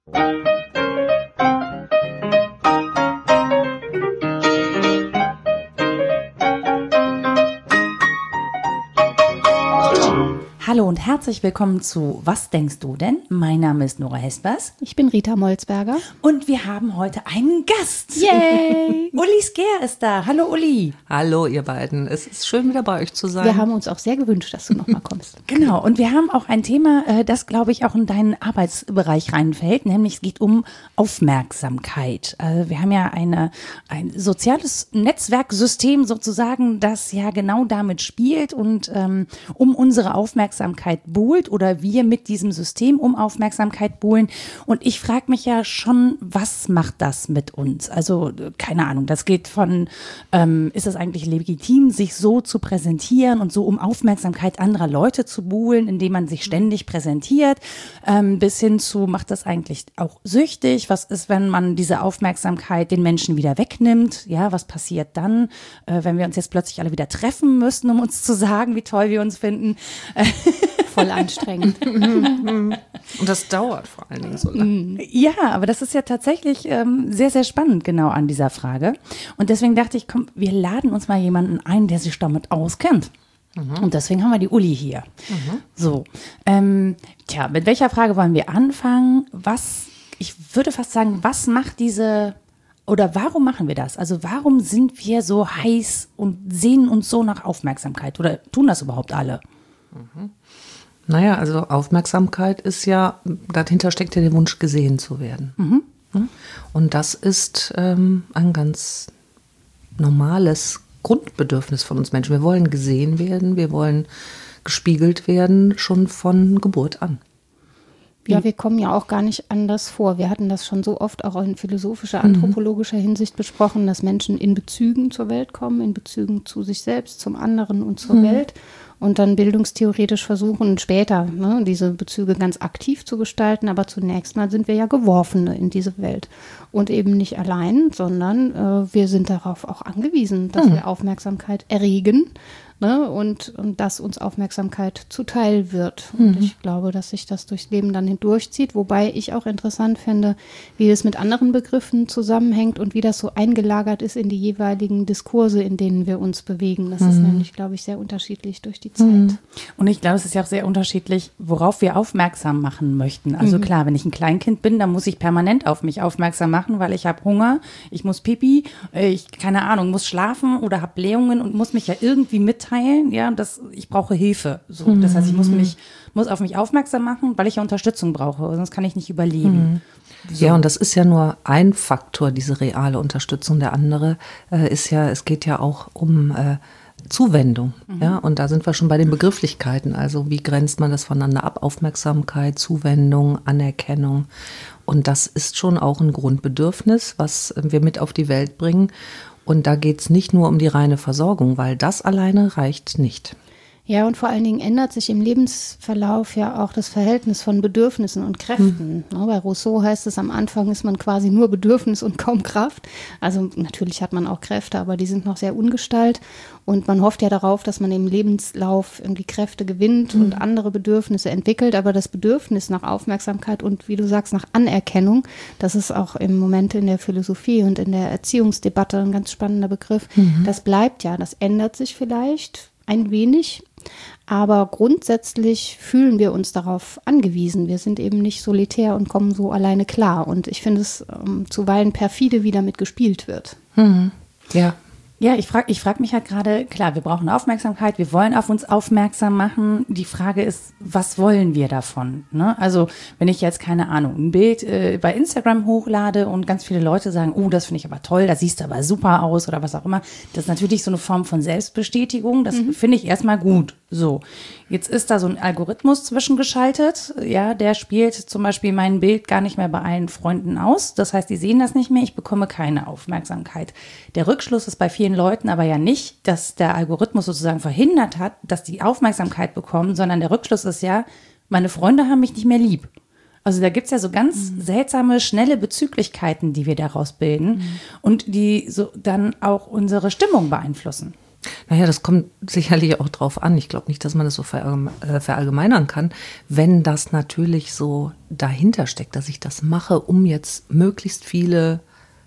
Hallo und herzlich willkommen zu Was denkst du denn? Mein Name ist Nora Hespers. Ich bin Rita Molzberger. Und wir haben heute einen Gast. Yay! Uli Sker ist da. Hallo Uli. Hallo ihr beiden. Es ist schön, wieder bei euch zu sein. Wir haben uns auch sehr gewünscht, dass du nochmal kommst. Genau. Und wir haben auch ein Thema, das, glaube ich, auch in deinen Arbeitsbereich reinfällt. Nämlich es geht um Aufmerksamkeit. Wir haben ja ein soziales Netzwerksystem sozusagen, das ja genau damit spielt und um unsere Aufmerksamkeit buhlt oder wir mit diesem System um Aufmerksamkeit buhlen. Und ich frage mich ja schon, was macht das mit uns? Also keine Ahnung, das geht von, ist es eigentlich legitim, sich so zu präsentieren und so um Aufmerksamkeit anderer Leute zu buhlen, indem man sich ständig präsentiert, bis hin zu, macht das eigentlich auch süchtig? Was ist, wenn man diese Aufmerksamkeit den Menschen wieder wegnimmt? Ja, was passiert dann, wenn wir uns jetzt plötzlich alle wieder treffen müssen, um uns zu sagen, wie toll wir uns finden? Voll anstrengend. Und das dauert vor allen Dingen so lange. Ja, aber das ist ja tatsächlich sehr, sehr spannend genau an dieser Frage. Und deswegen dachte ich, komm, wir laden uns mal jemanden ein, der sich damit auskennt. Und deswegen haben wir die Uli hier. So, mit welcher Frage wollen wir anfangen? Ich würde fast sagen, was macht oder warum machen wir das? Also warum sind wir so heiß und sehnen uns so nach Aufmerksamkeit? Oder tun das überhaupt alle? Naja, also Aufmerksamkeit ist ja, dahinter steckt ja der Wunsch, gesehen zu werden. Und das ist ein ganz normales Grundbedürfnis von uns Menschen. Wir wollen gesehen werden, wir wollen gespiegelt werden, schon von Geburt an. Ja, wir kommen ja auch gar nicht anders vor. Wir hatten das schon so oft auch in philosophischer, anthropologischer Hinsicht besprochen, dass Menschen in Bezügen zur Welt kommen, in Bezügen zu sich selbst, zum anderen und zur Welt und dann bildungstheoretisch versuchen, später diese Bezüge ganz aktiv zu gestalten. Aber zunächst mal sind wir ja Geworfene in diese Welt und eben nicht allein, sondern wir sind darauf auch angewiesen, dass wir Aufmerksamkeit erregen. Und dass uns Aufmerksamkeit zuteil wird. Und ich glaube, dass sich das durchs Leben dann hindurchzieht, wobei ich auch interessant finde, wie es mit anderen Begriffen zusammenhängt und wie das so eingelagert ist in die jeweiligen Diskurse, in denen wir uns bewegen. Das ist nämlich, glaube ich, sehr unterschiedlich durch die Zeit. Und ich glaube, es ist ja auch sehr unterschiedlich, worauf wir aufmerksam machen möchten. Also klar, wenn ich ein Kleinkind bin, dann muss ich permanent auf mich aufmerksam machen, weil ich habe Hunger, ich muss Pipi, keine Ahnung, muss schlafen oder habe Blähungen und muss mich ja irgendwie mitteilen, ja, ich brauche Hilfe. So. Das heißt, ich muss auf mich aufmerksam machen, weil ich ja Unterstützung brauche, sonst kann ich nicht überleben. So. Ja, und das ist ja nur ein Faktor, diese reale Unterstützung. Der andere ist ja, es geht ja auch um Zuwendung. Ja, und da sind wir schon bei den Begrifflichkeiten. Also wie grenzt man das voneinander ab? Aufmerksamkeit, Zuwendung, Anerkennung. Und das ist schon auch ein Grundbedürfnis, was wir mit auf die Welt bringen. Und da geht es nicht nur um die reine Versorgung, weil das alleine reicht nicht. Ja, und vor allen Dingen ändert sich im Lebensverlauf ja auch das Verhältnis von Bedürfnissen und Kräften. Bei Rousseau heißt es, am Anfang ist man quasi nur Bedürfnis und kaum Kraft. Also natürlich hat man auch Kräfte, aber die sind noch sehr ungestalt. Und man hofft ja darauf, dass man im Lebenslauf irgendwie Kräfte gewinnt und andere Bedürfnisse entwickelt. Aber das Bedürfnis nach Aufmerksamkeit und, wie du sagst, nach Anerkennung, das ist auch im Moment in der Philosophie und in der Erziehungsdebatte ein ganz spannender Begriff. Das bleibt ja, das ändert sich vielleicht ein wenig. Aber grundsätzlich fühlen wir uns darauf angewiesen. Wir sind eben nicht solitär und kommen so alleine klar. Und ich finde es zuweilen perfide, wie damit gespielt wird. Ja. Ja, ich frag mich halt gerade, klar, wir brauchen Aufmerksamkeit, wir wollen auf uns aufmerksam machen. Die Frage ist, was wollen wir davon? Ne? Also wenn ich jetzt, keine Ahnung, ein Bild bei Instagram hochlade und ganz viele Leute sagen, oh, das finde ich aber toll, das siehst du aber super aus oder was auch immer, das ist natürlich so eine Form von Selbstbestätigung, das finde ich erstmal gut. So, jetzt ist da so ein Algorithmus zwischengeschaltet, ja, der spielt zum Beispiel mein Bild gar nicht mehr bei allen Freunden aus. Das heißt, die sehen das nicht mehr, ich bekomme keine Aufmerksamkeit. Der Rückschluss ist bei vielen Leuten aber ja nicht, dass der Algorithmus sozusagen verhindert hat, dass die Aufmerksamkeit bekommen, sondern der Rückschluss ist ja, meine Freunde haben mich nicht mehr lieb. Also da gibt's ja so ganz seltsame, schnelle Bezüglichkeiten, die wir daraus bilden und die so dann auch unsere Stimmung beeinflussen. Naja, das kommt sicherlich auch drauf an. Ich glaube nicht, dass man das so verallgemeinern kann. Wenn das natürlich so dahinter steckt, dass ich das mache, um jetzt möglichst viele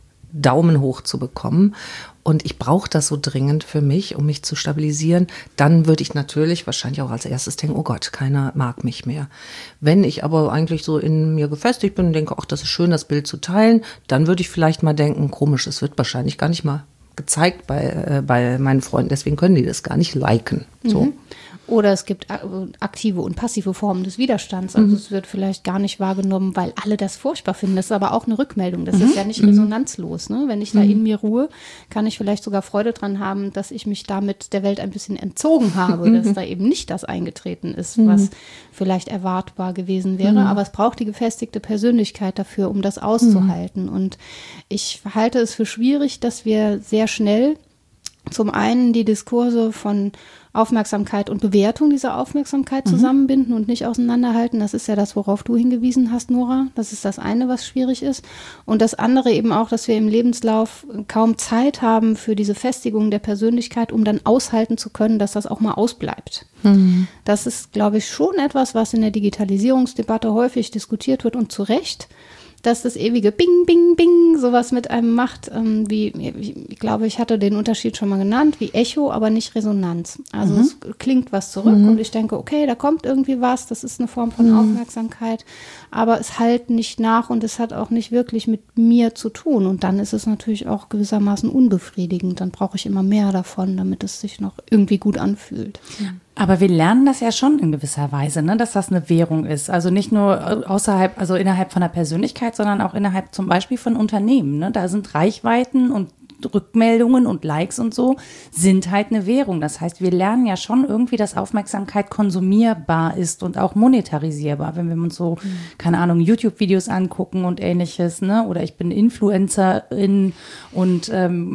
Daumen hoch zu bekommen und ich brauche das so dringend für mich, um mich zu stabilisieren, dann würde ich natürlich wahrscheinlich auch als erstes denken, oh Gott, keiner mag mich mehr. Wenn ich aber eigentlich so in mir gefestigt bin und denke, ach, das ist schön, das Bild zu teilen, dann würde ich vielleicht mal denken, komisch, es wird wahrscheinlich gar nicht mal gezeigt bei meinen Freunden, deswegen können die das gar nicht liken. So. Oder es gibt aktive und passive Formen des Widerstands. Also es wird vielleicht gar nicht wahrgenommen, weil alle das furchtbar finden. Das ist aber auch eine Rückmeldung. Das ist ja nicht resonanzlos. Ne? Wenn ich da in mir ruhe, kann ich vielleicht sogar Freude dran haben, dass ich mich damit der Welt ein bisschen entzogen habe, dass da eben nicht das eingetreten ist, was vielleicht erwartbar gewesen wäre. Aber es braucht die gefestigte Persönlichkeit dafür, um das auszuhalten. Und ich halte es für schwierig, dass wir sehr schnell zum einen die Diskurse von Aufmerksamkeit und Bewertung dieser Aufmerksamkeit zusammenbinden und nicht auseinanderhalten. Das ist ja das, worauf du hingewiesen hast, Nora. Das ist das eine, was schwierig ist. Und das andere eben auch, dass wir im Lebenslauf kaum Zeit haben für diese Festigung der Persönlichkeit, um dann aushalten zu können, dass das auch mal ausbleibt. Das ist, glaube ich, schon etwas, was in der Digitalisierungsdebatte häufig diskutiert wird und zu Recht, dass das ewige Bing, Bing, Bing sowas mit einem macht, wie, ich glaube, ich hatte den Unterschied schon mal genannt, wie Echo, aber nicht Resonanz. Also es klingt was zurück und ich denke, okay, da kommt irgendwie was, das ist eine Form von Aufmerksamkeit, aber es hallt nicht nach und es hat auch nicht wirklich mit mir zu tun und dann ist es natürlich auch gewissermaßen unbefriedigend. Dann brauche ich immer mehr davon, damit es sich noch irgendwie gut anfühlt. Aber wir lernen das ja schon in gewisser Weise, ne, dass das eine Währung ist. Also nicht nur außerhalb, also innerhalb von der Persönlichkeit, sondern auch innerhalb zum Beispiel von Unternehmen. Ne? Da sind Reichweiten und Rückmeldungen und Likes und so sind halt eine Währung. Das heißt, wir lernen ja schon irgendwie, dass Aufmerksamkeit konsumierbar ist und auch monetarisierbar. Wenn wir uns so, keine Ahnung, YouTube-Videos angucken und ähnliches, ne? Oder ich bin Influencerin und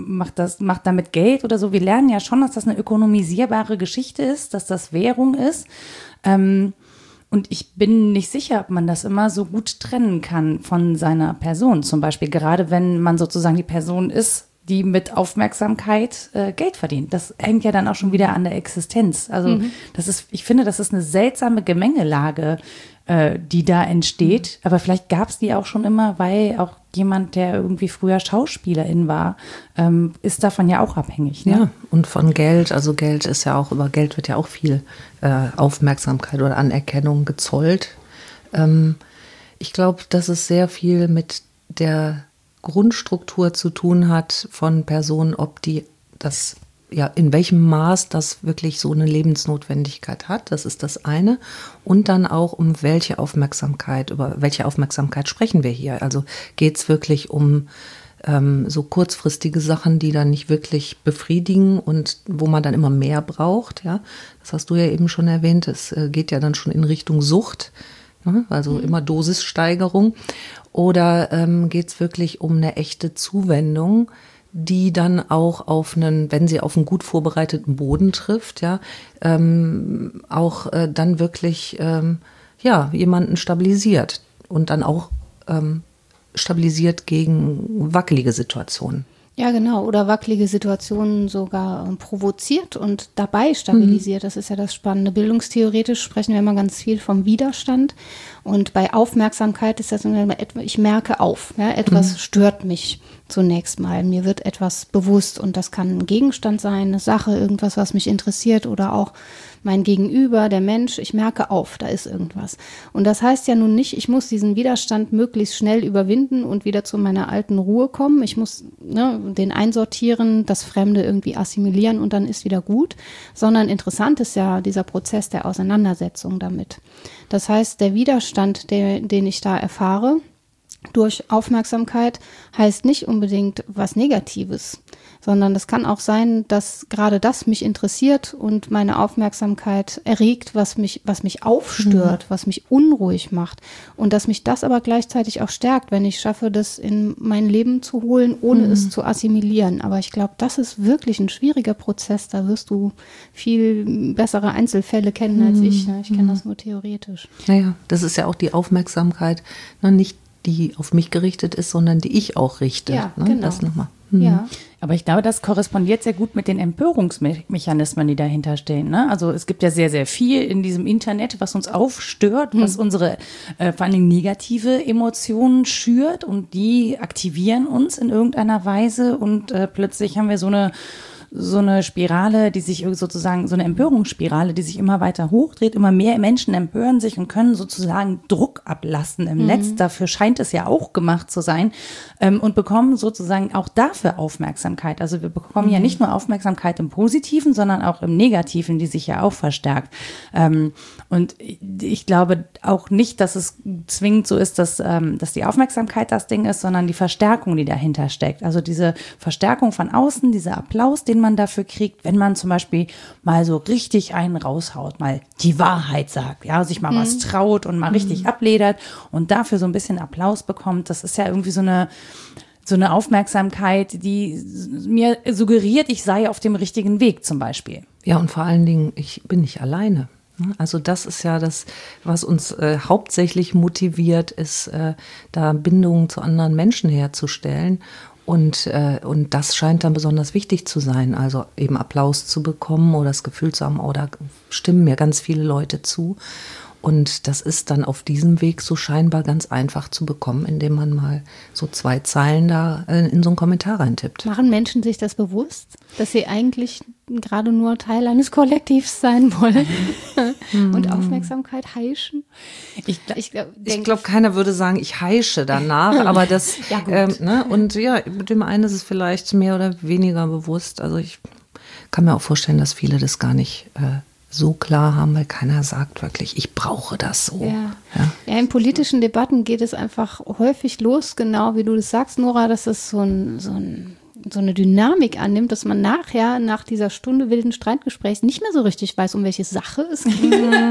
mach damit Geld oder so. Wir lernen ja schon, dass das eine ökonomisierbare Geschichte ist, dass das Währung ist. Und ich bin nicht sicher, ob man das immer so gut trennen kann von seiner Person. Zum Beispiel, gerade wenn man sozusagen die Person ist, die mit Aufmerksamkeit Geld verdient. Das hängt ja dann auch schon wieder an der Existenz. Also ich finde, das ist eine seltsame Gemengelage, die da entsteht. Aber vielleicht gab es die auch schon immer, weil auch jemand, der irgendwie früher Schauspielerin war, ist davon ja auch abhängig. Ne? Ja, und von Geld. Also Geld ist ja auch, über Geld wird ja auch viel Aufmerksamkeit oder Anerkennung gezollt. Ich glaube, dass es sehr viel mit der Grundstruktur zu tun hat von Personen, ob die das, ja, in welchem Maß das wirklich so eine Lebensnotwendigkeit hat. Das ist das eine. Und dann auch über welche Aufmerksamkeit sprechen wir hier. Also geht es wirklich um so kurzfristige Sachen, die dann nicht wirklich befriedigen und wo man dann immer mehr braucht. Ja, das hast du ja eben schon erwähnt. Es geht ja dann schon in Richtung Sucht. Also immer Dosissteigerung. Oder geht es wirklich um eine echte Zuwendung, die dann auch wenn sie auf einen gut vorbereiteten Boden trifft, ja, auch dann wirklich jemanden stabilisiert und dann auch stabilisiert gegen wackelige Situationen. Ja, genau. Oder wackelige Situationen sogar provoziert und dabei stabilisiert. Das ist ja das Spannende. Bildungstheoretisch sprechen wir immer ganz viel vom Widerstand. Und bei Aufmerksamkeit ist das immer, ich merke auf. Ja, etwas stört mich zunächst mal. Mir wird etwas bewusst und das kann ein Gegenstand sein, eine Sache, irgendwas, was mich interessiert oder auch mein Gegenüber, der Mensch, ich merke auf, da ist irgendwas. Und das heißt ja nun nicht, ich muss diesen Widerstand möglichst schnell überwinden und wieder zu meiner alten Ruhe kommen. Ich muss den einsortieren, das Fremde irgendwie assimilieren und dann ist wieder gut. Sondern interessant ist ja dieser Prozess der Auseinandersetzung damit. Das heißt, der Widerstand, den ich da erfahre, durch Aufmerksamkeit heißt nicht unbedingt was Negatives, sondern das kann auch sein, dass gerade das mich interessiert und meine Aufmerksamkeit erregt, was mich aufstört, was mich unruhig macht und dass mich das aber gleichzeitig auch stärkt, wenn ich schaffe, das in mein Leben zu holen, ohne es zu assimilieren. Aber ich glaube, das ist wirklich ein schwieriger Prozess. Da wirst du viel bessere Einzelfälle kennen als ich. Ne? Ich kenne das nur theoretisch. Naja, das ist ja auch die Aufmerksamkeit, nicht die auf mich gerichtet ist, sondern die ich auch richte. Ja, genau. Das nochmal. Ja. Aber ich glaube, das korrespondiert sehr gut mit den Empörungsmechanismen, die dahinter stehen. Ne? Also es gibt ja sehr, sehr viel in diesem Internet, was uns aufstört, was unsere vor allen Dingen negative Emotionen schürt und die aktivieren uns in irgendeiner Weise und plötzlich haben wir so eine Spirale, die sich sozusagen, so eine Empörungsspirale, die sich immer weiter hochdreht. Immer mehr Menschen empören sich und können sozusagen Druck ablassen im Netz. Dafür scheint es ja auch gemacht zu sein. Und bekommen sozusagen auch dafür Aufmerksamkeit. Also wir bekommen ja nicht nur Aufmerksamkeit im Positiven, sondern auch im Negativen, die sich ja auch verstärkt. Und ich glaube auch nicht, dass es zwingend so ist, dass die Aufmerksamkeit das Ding ist, sondern die Verstärkung, die dahinter steckt. Also diese Verstärkung von außen, dieser Applaus, den man dafür kriegt, wenn man zum Beispiel mal so richtig einen raushaut, mal die Wahrheit sagt, ja, sich mal was traut und mal richtig abledert und dafür so ein bisschen Applaus bekommt. Das ist ja irgendwie so eine Aufmerksamkeit, die mir suggeriert, ich sei auf dem richtigen Weg zum Beispiel. Ja, und vor allen Dingen, ich bin nicht alleine. Also das ist ja das, was uns hauptsächlich motiviert, ist, da Bindungen zu anderen Menschen herzustellen. Und das scheint dann besonders wichtig zu sein, also eben Applaus zu bekommen oder das Gefühl zu haben, oh, da stimmen mir ganz viele Leute zu. Und das ist dann auf diesem Weg so scheinbar ganz einfach zu bekommen, indem man mal so 2 Zeilen da in so einen Kommentar reintippt. Machen Menschen sich das bewusst, dass sie eigentlich gerade nur Teil eines Kollektivs sein wollen und Aufmerksamkeit heischen? Ich glaube, keiner würde sagen, ich heische danach, aber das, ja, gut. Und ja, mit dem einen ist es vielleicht mehr oder weniger bewusst. Also ich kann mir auch vorstellen, dass viele das gar nicht so klar haben, weil keiner sagt wirklich, ich brauche das so. Ja, in politischen Debatten geht es einfach häufig los, genau wie du das sagst, Nora, dass es so eine Dynamik annimmt, dass man nachher, nach dieser Stunde wilden Streitgesprächs nicht mehr so richtig weiß, um welche Sache es geht,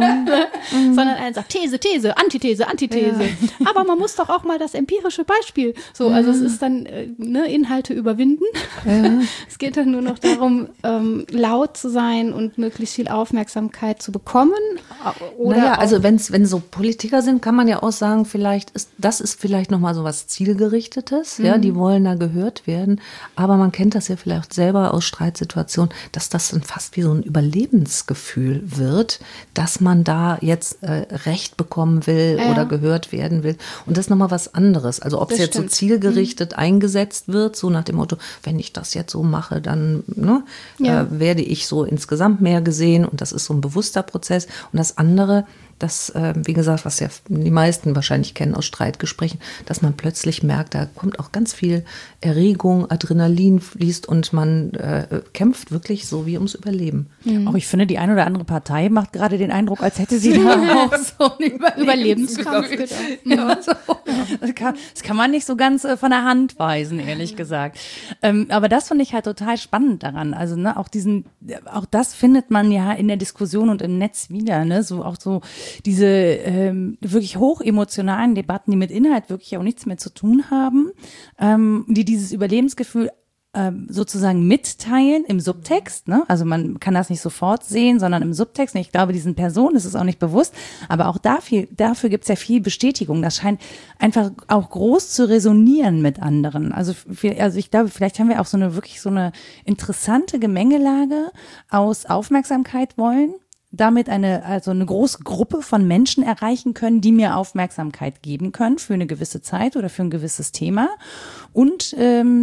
sondern einer sagt These, These, Antithese, Antithese. Ja. Aber man muss doch auch mal das empirische Beispiel. So, also es ist dann Inhalte überwinden. Ja. Es geht dann nur noch darum, laut zu sein und möglichst viel Aufmerksamkeit zu bekommen. Oder also wenn so Politiker sind, kann man ja auch sagen, vielleicht ist das vielleicht nochmal so was Zielgerichtetes. Ja, die wollen da gehört werden. Aber man kennt das ja vielleicht selber aus Streitsituationen, dass das dann fast wie so ein Überlebensgefühl wird, dass man da jetzt Recht bekommen will oder gehört werden will. Und das ist nochmal was anderes. Also ob es jetzt so zielgerichtet eingesetzt wird, so nach dem Motto, wenn ich das jetzt so mache, dann werde ich so insgesamt mehr gesehen. Und das ist so ein bewusster Prozess. Und das andere, das, wie gesagt, was ja die meisten wahrscheinlich kennen aus Streitgesprächen, dass man plötzlich merkt, da kommt auch ganz viel Erregung, Adrenalin fließt und man kämpft wirklich so wie ums Überleben. Mhm. Auch ich finde, die eine oder andere Partei macht gerade den Eindruck, als hätte sie da auch so einen Überlebenskampf. Ja, so. Das kann man nicht so ganz von der Hand weisen, ehrlich gesagt. Aber das finde ich halt total spannend daran. Also auch das findet man ja in der Diskussion und im Netz wieder, ne? So auch so diese wirklich hochemotionalen Debatten, die mit Inhalt wirklich auch nichts mehr zu tun haben, die dieses Überlebensgefühl sozusagen mitteilen im Subtext, ne? Also man kann das nicht sofort sehen, sondern im Subtext. Und ich glaube, diesen Personen ist es auch nicht bewusst, aber auch dafür gibt es ja viel Bestätigung. Das scheint einfach auch groß zu resonieren mit anderen. Also ich glaube, vielleicht haben wir auch so eine interessante Gemengelage aus Aufmerksamkeit wollen, damit eine große Gruppe von Menschen erreichen können, die mir Aufmerksamkeit geben können für eine gewisse Zeit oder für ein gewisses Thema und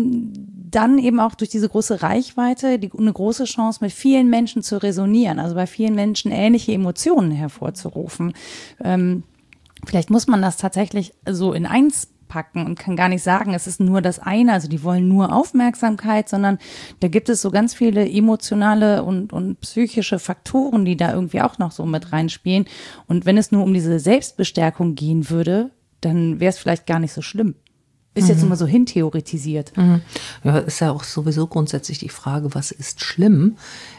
dann eben auch durch diese große Reichweite eine große Chance mit vielen Menschen zu resonieren, also bei vielen Menschen ähnliche Emotionen hervorzurufen. Vielleicht muss man das tatsächlich so in eins packen und kann gar nicht sagen, es ist nur das eine, also die wollen nur Aufmerksamkeit, sondern da gibt es so ganz viele emotionale und psychische Faktoren, die da irgendwie auch noch so mit reinspielen. Und wenn es nur um diese Selbstbestärkung gehen würde, dann wäre es vielleicht gar nicht so schlimm. Ist jetzt immer so hintheoretisiert. Ja, ist ja auch sowieso grundsätzlich die Frage, was ist schlimm?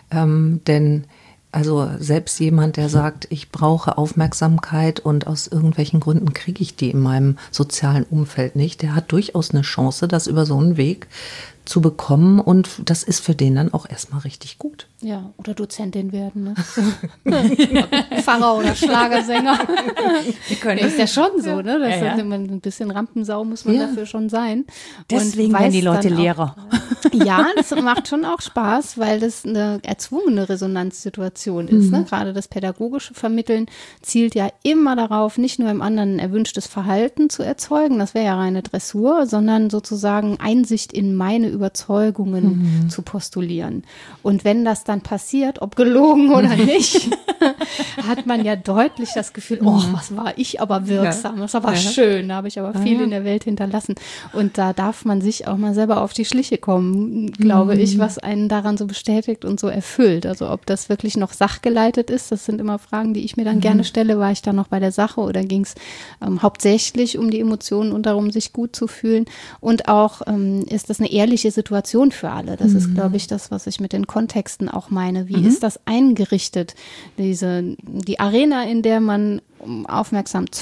Denn also selbst jemand, der sagt, ich brauche Aufmerksamkeit und aus irgendwelchen Gründen kriege ich die in meinem sozialen Umfeld nicht, der hat durchaus eine Chance, das über so einen Weg zu bekommen und das ist für den dann auch erstmal richtig gut. Ja, oder Dozentin werden, ne? Pfarrer oder Schlagersänger. Die können ist ja schon so, ne? Das ist immer ein bisschen Rampensau muss man dafür schon sein. Deswegen werden die Leute Lehrer. Ja, das macht schon auch Spaß, weil das eine erzwungene Resonanzsituation ist. Ne? Gerade das pädagogische Vermitteln zielt ja immer darauf, nicht nur im anderen ein erwünschtes Verhalten zu erzeugen, das wäre ja reine Dressur, sondern sozusagen Einsicht in meine Überzeugungen zu postulieren. Und wenn das dann passiert, ob gelogen oder nicht, hat man ja deutlich das Gefühl, oh, was war ich aber wirksam, das war aber schön, da habe ich aber viel in der Welt hinterlassen. Und da darf man sich auch mal selber auf die Schliche kommen, glaube ich, was einen daran so bestätigt und so erfüllt. Also ob das wirklich noch sachgeleitet ist, das sind immer Fragen, die ich mir dann gerne stelle. War ich da noch bei der Sache oder ging es hauptsächlich um die Emotionen und darum, sich gut zu fühlen? Und auch ist das eine ehrliche Situation für alle? Das ist, glaube ich, das, was ich mit den Kontexten auch meine. Wie ist das eingerichtet? Die Arena, in der man Aufmerksamkeit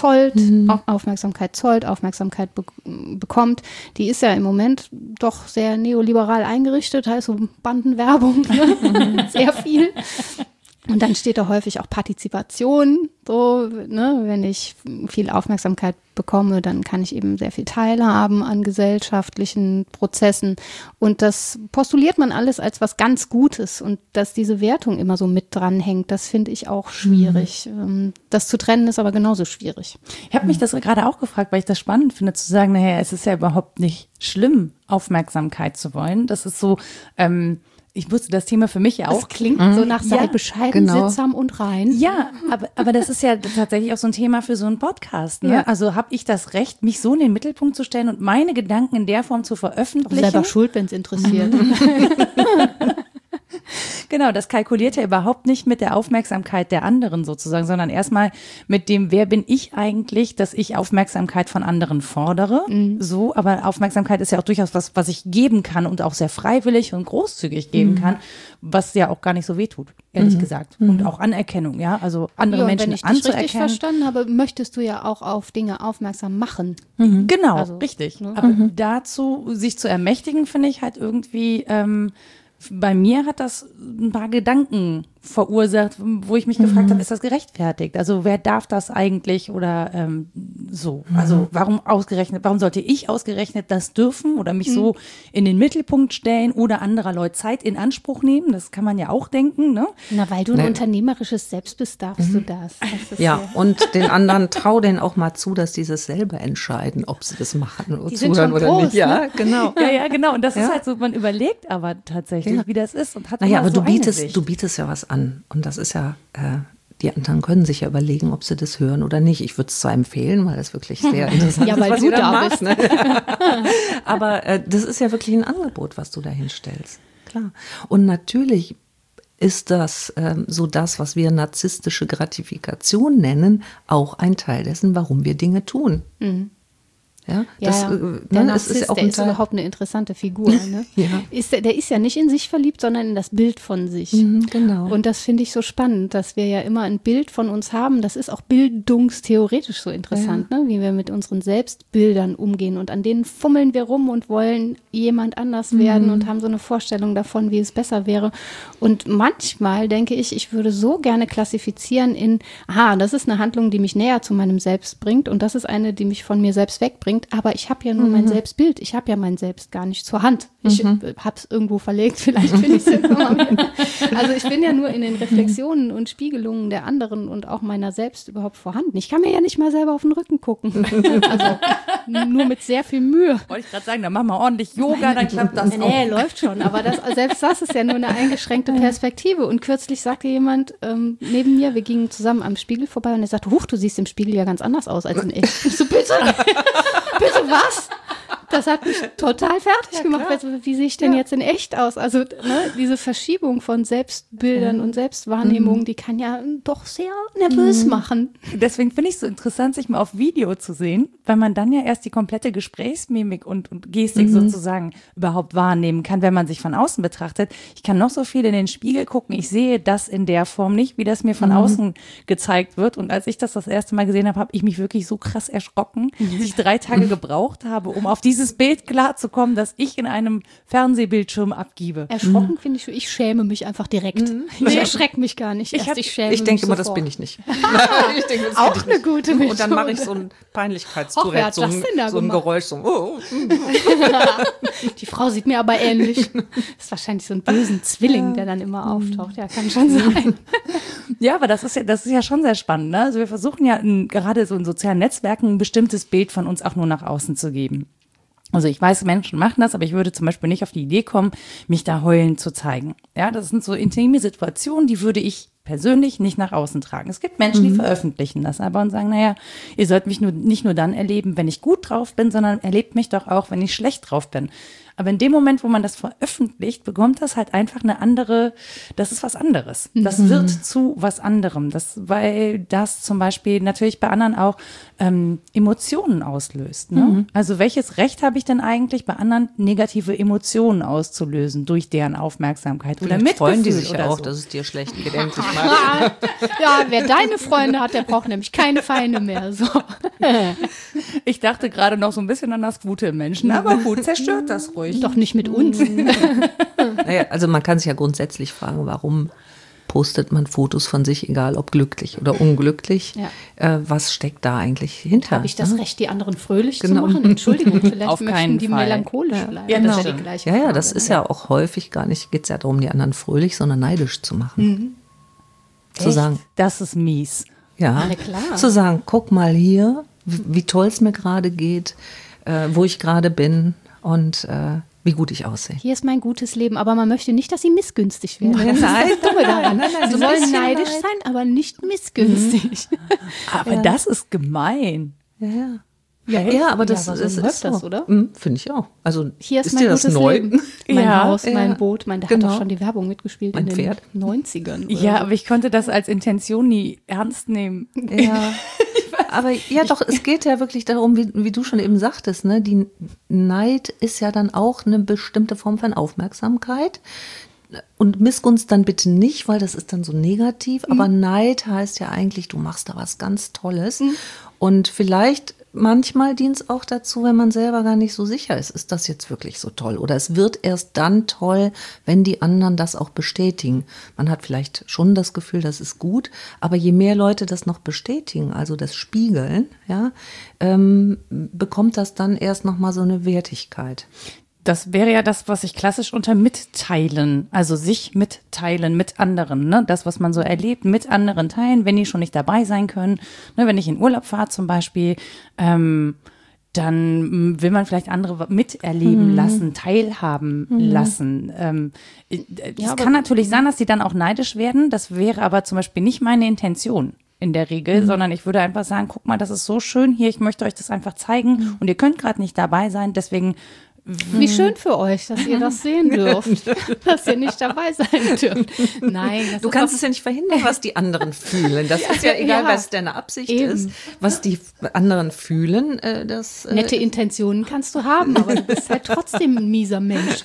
bekommt, die ist ja im Moment doch sehr neoliberal eingerichtet, heißt so Bandenwerbung, ne? Sehr viel. Und dann steht da häufig auch Partizipation, so, ne, wenn ich viel Aufmerksamkeit bekomme, dann kann ich eben sehr viel teilhaben an gesellschaftlichen Prozessen. Und das postuliert man alles als was ganz Gutes. Und dass diese Wertung immer so mit dranhängt, das finde ich auch schwierig. Das zu trennen ist aber genauso schwierig. Ich habe mich das gerade auch gefragt, weil ich das spannend finde, zu sagen, naja, es ist ja überhaupt nicht schlimm, Aufmerksamkeit zu wollen. Das ist so, ich wusste das Thema für mich ja auch. Das klingt so nach sei bescheiden, sittsam und rein. Ja, aber das ist ja tatsächlich auch so ein Thema für so einen Podcast. Ne? Ja. Also habe ich das Recht, mich so in den Mittelpunkt zu stellen und meine Gedanken in der Form zu veröffentlichen? Selber schuld, wenn es interessiert. Genau, das kalkuliert ja überhaupt nicht mit der Aufmerksamkeit der anderen sozusagen, sondern erstmal mit dem, wer bin ich eigentlich, dass ich Aufmerksamkeit von anderen fordere. So, aber Aufmerksamkeit ist ja auch durchaus was ich geben kann und auch sehr freiwillig und großzügig geben kann, was ja auch gar nicht so wehtut, ehrlich gesagt. Und auch Anerkennung, ja, also andere Menschen anzuerkennen. Wenn ich dich richtig verstanden habe, möchtest du ja auch auf Dinge aufmerksam machen. Genau, also, richtig. Ne? Aber dazu, sich zu ermächtigen, finde ich halt irgendwie, bei mir hat das ein paar Gedanken verursacht, wo ich mich gefragt habe, ist das gerechtfertigt? Also wer darf das eigentlich oder so? Also warum sollte ich ausgerechnet das dürfen oder mich so in den Mittelpunkt stellen oder anderer Leute Zeit in Anspruch nehmen? Das kann man ja auch denken, ne? Na, weil du ein unternehmerisches Selbst bist, darfst du das. Ja, und den anderen trau denen auch mal zu, dass die das selber entscheiden, ob sie das machen oder zuhören oder groß, nicht. Ja, genau. Ja, genau. Und das ist halt so, man überlegt aber tatsächlich, wie das ist und hat aber so du bietest ja was an. Und das ist ja, die anderen können sich ja überlegen, ob sie das hören oder nicht. Ich würde es zwar empfehlen, weil es wirklich sehr interessant ist, weil was du da bist. Ne? Aber das ist ja wirklich ein Angebot, was du da hinstellst. Klar. Und natürlich ist das so das, was wir narzisstische Gratifikation nennen, auch ein Teil dessen, warum wir Dinge tun. Ja, der Narzisst, der ist überhaupt eine interessante Figur. Ne? Der ist ja nicht in sich verliebt, sondern in das Bild von sich. Genau. Und das finde ich so spannend, dass wir ja immer ein Bild von uns haben. Das ist auch bildungstheoretisch so interessant, ne? Wie wir mit unseren Selbstbildern umgehen. Und an denen fummeln wir rum und wollen jemand anders werden und haben so eine Vorstellung davon, wie es besser wäre. Und manchmal denke ich, ich würde so gerne klassifizieren in, das ist eine Handlung, die mich näher zu meinem Selbst bringt und das ist eine, die mich von mir selbst wegbringt. Aber ich habe ja nur mein Selbstbild. Ich habe ja mein Selbst gar nicht zur Hand. Ich habe es irgendwo verlegt. Vielleicht finde ich es irgendwann mal wieder. Also ich bin ja nur in den Reflexionen und Spiegelungen der anderen und auch meiner selbst überhaupt vorhanden. Ich kann mir ja nicht mal selber auf den Rücken gucken. Also nur mit sehr viel Mühe. Wollte ich gerade sagen, dann machen wir ordentlich Yoga, dann klappt das auch. Nee, läuft schon. Aber selbst das ist ja nur eine eingeschränkte Perspektive. Und kürzlich sagte jemand neben mir, wir gingen zusammen am Spiegel vorbei und er sagte, du siehst im Spiegel ja ganz anders aus als in echt. Ich so, bitte? Bitte was? Das hat mich total fertig gemacht. Wie sehe ich denn jetzt in echt aus? Also diese Verschiebung von Selbstbildern und Selbstwahrnehmungen, die kann ja doch sehr nervös machen. Deswegen finde ich es so interessant, sich mal auf Video zu sehen, weil man dann ja erst die komplette Gesprächsmimik und Gestik sozusagen überhaupt wahrnehmen kann, wenn man sich von außen betrachtet. Ich kann noch so viel in den Spiegel gucken, ich sehe das in der Form nicht, wie das mir von außen gezeigt wird. Und als ich das erste Mal gesehen habe, habe ich mich wirklich so krass erschrocken, dass ich 3 Tage gebraucht habe, um auf diese dieses Bild klarzukommen, das ich in einem Fernsehbildschirm abgebe. Erschrocken finde ich schäme mich einfach direkt. Ich erschrecke mich gar nicht. Ich denke immer, das bin ich nicht. Ich denke, das auch eine gute Methode. Und dann mache ich so ein Peinlichkeitstourette, so ein Geräusch, so. Die Frau sieht mir aber ähnlich. Das ist wahrscheinlich so ein bösen Zwilling, der dann immer auftaucht. Ja, kann schon sein. Ja, aber das ist ja schon sehr spannend. Ne? Also wir versuchen ja gerade so in sozialen Netzwerken ein bestimmtes Bild von uns auch nur nach außen zu geben. Also ich weiß, Menschen machen das, aber ich würde zum Beispiel nicht auf die Idee kommen, mich da heulend zu zeigen. Ja, das sind so intime Situationen, die würde ich persönlich nicht nach außen tragen. Es gibt Menschen, die veröffentlichen das aber und sagen, naja, ihr sollt mich nicht nur dann erleben, wenn ich gut drauf bin, sondern erlebt mich doch auch, wenn ich schlecht drauf bin. Aber in dem Moment, wo man das veröffentlicht, bekommt das halt einfach das ist was anderes. Das wird zu was anderem. Weil das zum Beispiel natürlich bei anderen auch Emotionen auslöst. Ne? Also welches Recht habe ich denn eigentlich, bei anderen negative Emotionen auszulösen durch deren Aufmerksamkeit oder Mitgefühl? Freuen die sich oder ja auch, so. dass es dir schlecht geht, endlich mal. Ja, wer deine Freunde hat, der braucht nämlich keine Feinde mehr. So. Ich dachte gerade noch so ein bisschen an das Gute im Menschen, aber gut, zerstört das ruhig. Doch nicht mit uns. Naja, also man kann sich ja grundsätzlich fragen, warum postet man Fotos von sich, egal ob glücklich oder unglücklich. Ja. Was steckt da eigentlich hinter? Habe ich das Recht, die anderen fröhlich zu machen? Entschuldigung, vielleicht Auf möchten keinen die Fall. melancholisch bleiben. Ja, das das ist ja die stimmt. gleiche Ja, Frage. das ist ja auch häufig gar nicht, geht es ja darum, die anderen fröhlich, sondern neidisch zu machen. Zu Echt? sagen, Das ist mies. ja, Na klar. zu sagen, guck mal hier, wie toll es mir gerade geht, wo ich gerade bin und wie gut ich aussehe. Hier ist mein gutes Leben, aber man möchte nicht, dass sie missgünstig werden. Nein, Das ist nein, das Dumme daran. nein, Sie so ein sollen bisschen neidisch Neid. sein, aber nicht missgünstig. Aber das ist gemein. Ja, aber das aber so ist läuft so. das, oder? Finde ich auch. Also Hier ist dir mein das gutes neu? Leben. Mein Ja, Haus, mein ja, Boot. Der hat genau. doch schon die Werbung mitgespielt Mein in Pferd. den 90ern. Oder Ja, so. aber ich konnte das als Intention nie ernst nehmen. Ja, aber ja doch, es geht ja wirklich darum, wie du schon eben sagtest, ne? Die Neid ist ja dann auch eine bestimmte Form von Aufmerksamkeit. Und Missgunst dann bitte nicht, weil das ist dann so negativ. Aber Neid heißt ja eigentlich, du machst da was ganz Tolles. Und vielleicht manchmal dient es auch dazu, wenn man selber gar nicht so sicher ist das jetzt wirklich so toll? Oder es wird erst dann toll, wenn die anderen das auch bestätigen. Man hat vielleicht schon das Gefühl, das ist gut, aber je mehr Leute das noch bestätigen, also das Spiegeln, ja, bekommt das dann erst nochmal so eine Wertigkeit. Das wäre ja das, was ich klassisch unter Mitteilen, also sich mitteilen mit anderen, ne? Das, was man so erlebt, mit anderen teilen, wenn die schon nicht dabei sein können. Ne? Wenn ich in Urlaub fahre zum Beispiel, dann will man vielleicht andere miterleben lassen, teilhaben lassen. Es kann natürlich sein, dass die dann auch neidisch werden. Das wäre aber zum Beispiel nicht meine Intention in der Regel, sondern ich würde einfach sagen, guck mal, das ist so schön hier, ich möchte euch das einfach zeigen und ihr könnt gerade nicht dabei sein, deswegen Wie schön für euch, dass ihr das sehen dürft, dass ihr nicht dabei sein dürft. Nein, das Du ist kannst es ja nicht verhindern, was die anderen fühlen. Das ist ja egal, Ja, was deine Absicht eben. ist. Was die anderen fühlen, das... nette Intentionen kannst du haben, aber du bist halt trotzdem ein mieser Mensch.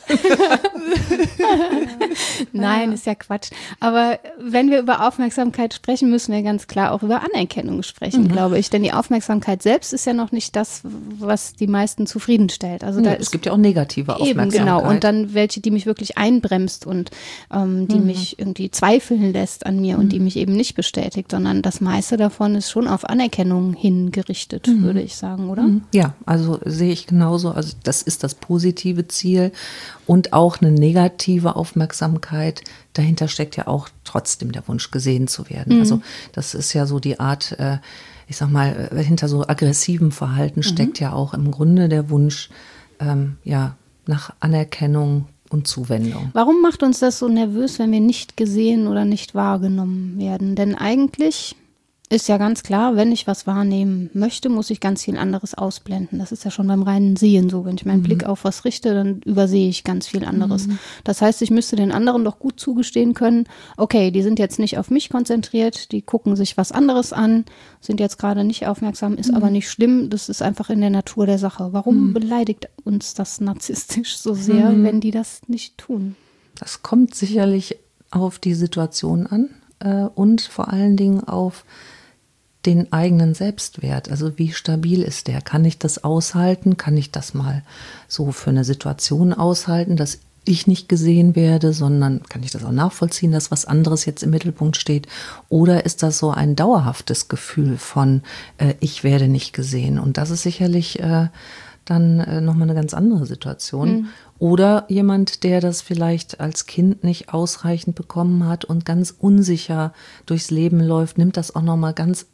Nein, ist ja Quatsch. Aber wenn wir über Aufmerksamkeit sprechen, müssen wir ganz klar auch über Anerkennung sprechen, glaube ich. Denn die Aufmerksamkeit selbst ist ja noch nicht das, was die meisten zufriedenstellt. Also da es gibt ja auch negative Eben, Aufmerksamkeit. genau. Und dann welche, die mich wirklich einbremst und die mich irgendwie zweifeln lässt an mir und die mich eben nicht bestätigt, sondern das meiste davon ist schon auf Anerkennung hingerichtet, würde ich sagen, oder? Ja, also sehe ich genauso. Also das ist das positive Ziel und auch eine negative Aufmerksamkeit. Dahinter steckt ja auch trotzdem der Wunsch, gesehen zu werden. Also das ist ja so die Art, ich sag mal, hinter so aggressivem Verhalten steckt ja auch im Grunde der Wunsch, nach Anerkennung und Zuwendung. Warum macht uns das so nervös, wenn wir nicht gesehen oder nicht wahrgenommen werden? Denn eigentlich ist ja ganz klar, wenn ich was wahrnehmen möchte, muss ich ganz viel anderes ausblenden. Das ist ja schon beim reinen Sehen so. Wenn ich meinen Blick auf was richte, dann übersehe ich ganz viel anderes. Das heißt, ich müsste den anderen doch gut zugestehen können, okay, die sind jetzt nicht auf mich konzentriert, die gucken sich was anderes an, sind jetzt gerade nicht aufmerksam, ist aber nicht schlimm. Das ist einfach in der Natur der Sache. Warum beleidigt uns das narzisstisch so sehr, wenn die das nicht tun? Das kommt sicherlich auf die Situation an und vor allen Dingen auf den eigenen Selbstwert. Also wie stabil ist der? Kann ich das aushalten? Kann ich das mal so für eine Situation aushalten, dass ich nicht gesehen werde, sondern kann ich das auch nachvollziehen, dass was anderes jetzt im Mittelpunkt steht? Oder ist das so ein dauerhaftes Gefühl von, ich werde nicht gesehen? Und das ist sicherlich dann nochmal eine ganz andere Situation. Mhm. Oder jemand, der das vielleicht als Kind nicht ausreichend bekommen hat und ganz unsicher durchs Leben läuft, nimmt das auch nochmal ganz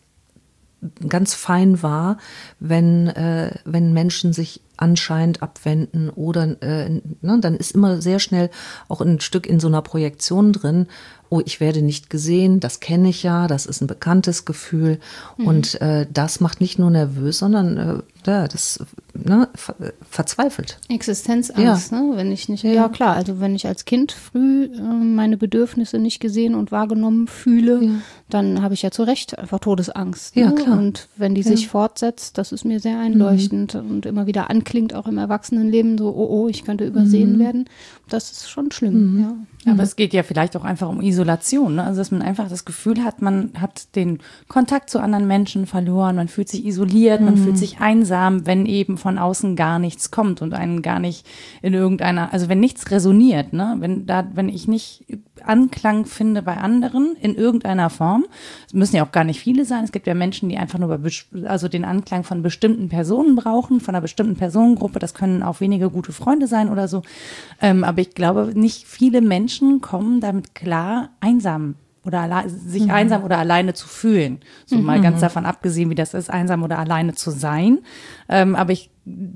fein wahr, wenn Menschen sich anscheinend abwenden oder dann ist immer sehr schnell auch ein Stück in so einer Projektion drin, oh, ich werde nicht gesehen, das kenne ich ja, das ist ein bekanntes Gefühl und das macht nicht nur nervös, sondern das verzweifelt. Existenzangst, ja. Ne? Wenn ich nicht, ja klar, also wenn ich als Kind früh meine Bedürfnisse nicht gesehen und wahrgenommen fühle, dann habe ich ja zu Recht einfach Todesangst. Ne? Ja, klar. Und wenn die sich fortsetzt, das ist mir sehr einleuchtend und immer wieder anklingt, auch im Erwachsenenleben, so, oh, ich könnte übersehen werden, das ist schon schlimm. Ja. Aber es geht ja vielleicht auch einfach um Isolation, ne? Also dass man einfach das Gefühl hat, man hat den Kontakt zu anderen Menschen verloren, man fühlt sich isoliert, man fühlt sich einsam, wenn eben von außen gar nichts kommt und einen gar nicht in irgendeiner, also wenn nichts resoniert, ne? Wenn ich nicht Anklang finde bei anderen in irgendeiner Form, es müssen ja auch gar nicht viele sein, es gibt ja Menschen, die einfach nur den Anklang von bestimmten Personen brauchen, von einer bestimmten Personengruppe, das können auch wenige gute Freunde sein oder so, aber ich glaube, nicht viele Menschen kommen damit klar, einsam oder sich einsam oder alleine zu fühlen. So mal ganz davon abgesehen, wie das ist, einsam oder alleine zu sein. Aber ich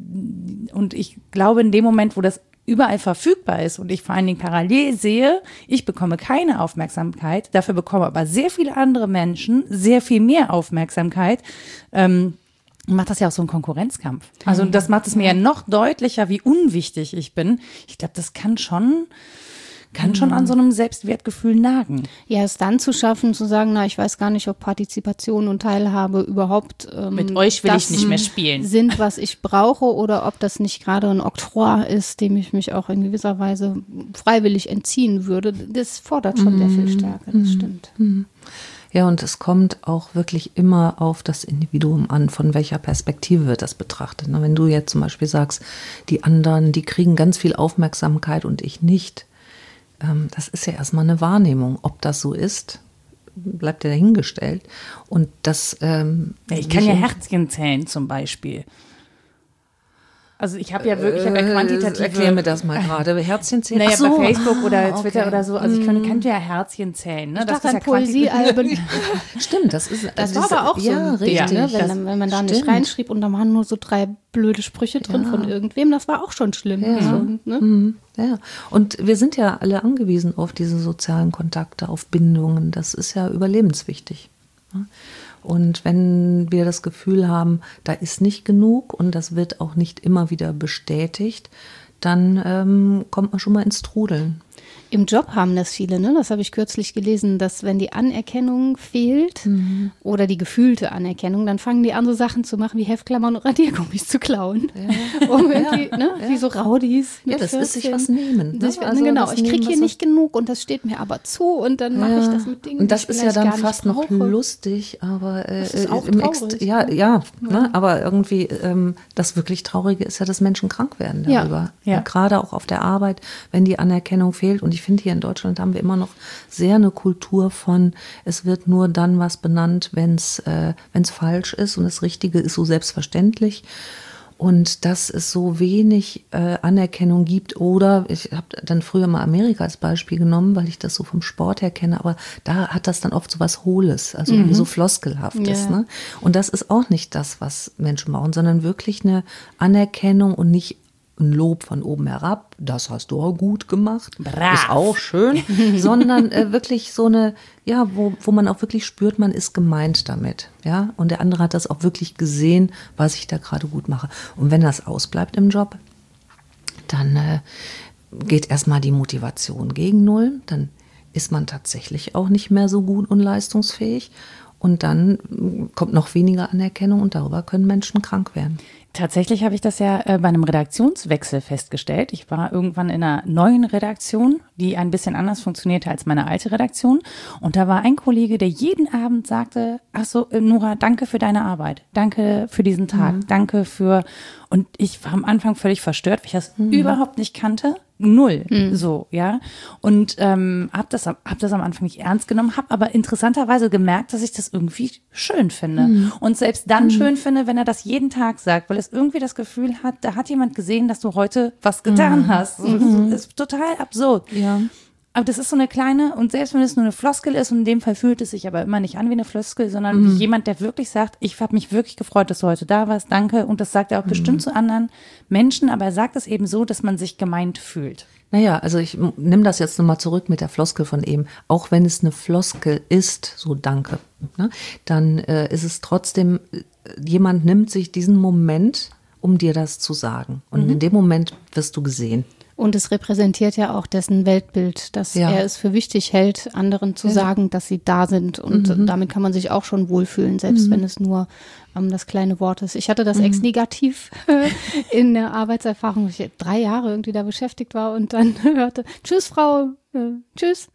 glaube, in dem Moment, wo das überall verfügbar ist und ich vor allen Dingen parallel sehe, ich bekomme keine Aufmerksamkeit, dafür bekommen aber sehr viele andere Menschen sehr viel mehr Aufmerksamkeit, macht das ja auch so einen Konkurrenzkampf. Also das macht es mir ja noch deutlicher, wie unwichtig ich bin. Ich glaube, das kann schon an so einem Selbstwertgefühl nagen. Ja, es dann zu schaffen, zu sagen, ich weiß gar nicht, ob Partizipation und Teilhabe überhaupt mit euch will ich nicht mehr spielen. Sind, was ich brauche, oder ob das nicht gerade ein Oktroi ist, dem ich mich auch in gewisser Weise freiwillig entziehen würde. Das fordert schon sehr viel Stärke, das stimmt. Ja, und es kommt auch wirklich immer auf das Individuum an, von welcher Perspektive wird das betrachtet. Wenn du jetzt zum Beispiel sagst, die anderen, die kriegen ganz viel Aufmerksamkeit und ich nicht, das ist ja erstmal eine Wahrnehmung. Ob das so ist, bleibt ja dahingestellt. Und das ich kann ja Herzchen zählen zum Beispiel. Also ich habe ja quantitative... Erklär mir das mal gerade. Herzchen zählen? Naja, bei Facebook oder Twitter oder so. Also ich könnte ja Herzchen zählen. Ne? Ich dachte an Poesiealben. Stimmt, das war aber auch so ein Ding, ne? Wenn man da nicht reinschrieb und da waren nur so 3 blöde Sprüche drin von irgendwem, das war auch schon schlimm. Ja. Also, ne? Ja, und wir sind ja alle angewiesen auf diese sozialen Kontakte, auf Bindungen. Das ist ja überlebenswichtig. Und wenn wir das Gefühl haben, da ist nicht genug und das wird auch nicht immer wieder bestätigt, dann kommt man schon mal ins Trudeln. Im Job haben das viele, ne? Das habe ich kürzlich gelesen, dass wenn die Anerkennung fehlt oder die gefühlte Anerkennung, dann fangen die an, so Sachen zu machen wie Heftklammern und Radiergummis zu klauen. Ja. Um irgendwie, wie so Raudis. Ja, das 14. ist sich was nehmen. Ne? Genau, ich kriege hier nicht genug und das steht mir aber zu und dann mache ich das mit Dingen, und das die ich ist ja dann fast noch lustig, aber das ist auch traurig. Ne? Aber irgendwie das wirklich Traurige ist ja, dass Menschen krank werden darüber. Ja. Gerade auch auf der Arbeit, wenn die Anerkennung fehlt. Und ich finde, hier in Deutschland haben wir immer noch sehr eine Kultur von, es wird nur dann was benannt, wenn es falsch ist und das Richtige ist so selbstverständlich. Und dass es so wenig Anerkennung gibt. Oder ich habe dann früher mal Amerika als Beispiel genommen, weil ich das so vom Sport her kenne. Aber da hat das dann oft so was Hohles, also so Floskelhaftes. Ja. Ne? Und das ist auch nicht das, was Menschen brauchen, sondern wirklich eine Anerkennung und nicht ein Lob von oben herab, das hast du auch gut gemacht, brav. Ist auch schön, sondern wirklich so eine, wo man auch wirklich spürt, man ist gemeint damit, ja, und der andere hat das auch wirklich gesehen, was ich da gerade gut mache. Und wenn das ausbleibt im Job, dann geht erstmal die Motivation gegen Null, dann ist man tatsächlich auch nicht mehr so gut und leistungsfähig und dann kommt noch weniger Anerkennung und darüber können Menschen krank werden. Tatsächlich habe ich das ja bei einem Redaktionswechsel festgestellt. Ich war irgendwann in einer neuen Redaktion, die ein bisschen anders funktionierte als meine alte Redaktion. Und da war ein Kollege, der jeden Abend sagte, ach so, Nora, danke für deine Arbeit. Danke für diesen Tag. Danke für... Und ich war am Anfang völlig verstört, weil ich das überhaupt nicht kannte. Null, so, ja. Und hab das am Anfang nicht ernst genommen, habe aber interessanterweise gemerkt, dass ich das irgendwie schön finde. Und selbst dann schön finde, wenn er das jeden Tag sagt, weil es irgendwie das Gefühl hat, da hat jemand gesehen, dass du heute was getan hast. Das ist total absurd. Ja. Aber das ist so eine kleine, und selbst wenn es nur eine Floskel ist, und in dem Fall fühlt es sich aber immer nicht an wie eine Floskel, sondern wie jemand, der wirklich sagt, ich habe mich wirklich gefreut, dass du heute da warst, danke. Und das sagt er auch bestimmt zu anderen Menschen, aber er sagt es eben so, dass man sich gemeint fühlt. Naja, also ich nehme das jetzt nochmal zurück mit der Floskel von eben. Auch wenn es eine Floskel ist, so danke, ne, dann ist es trotzdem, jemand nimmt sich diesen Moment, um dir das zu sagen. Und in dem Moment wirst du gesehen. Und es repräsentiert ja auch dessen Weltbild, dass er es für wichtig hält, anderen zu sagen, dass sie da sind. Und damit kann man sich auch schon wohlfühlen, selbst wenn es nur das kleine Wort ist. Ich hatte das Ex-Negativ in der Arbeitserfahrung, wo ich 3 Jahre irgendwie da beschäftigt war und dann hörte, tschüss Frau, tschüss.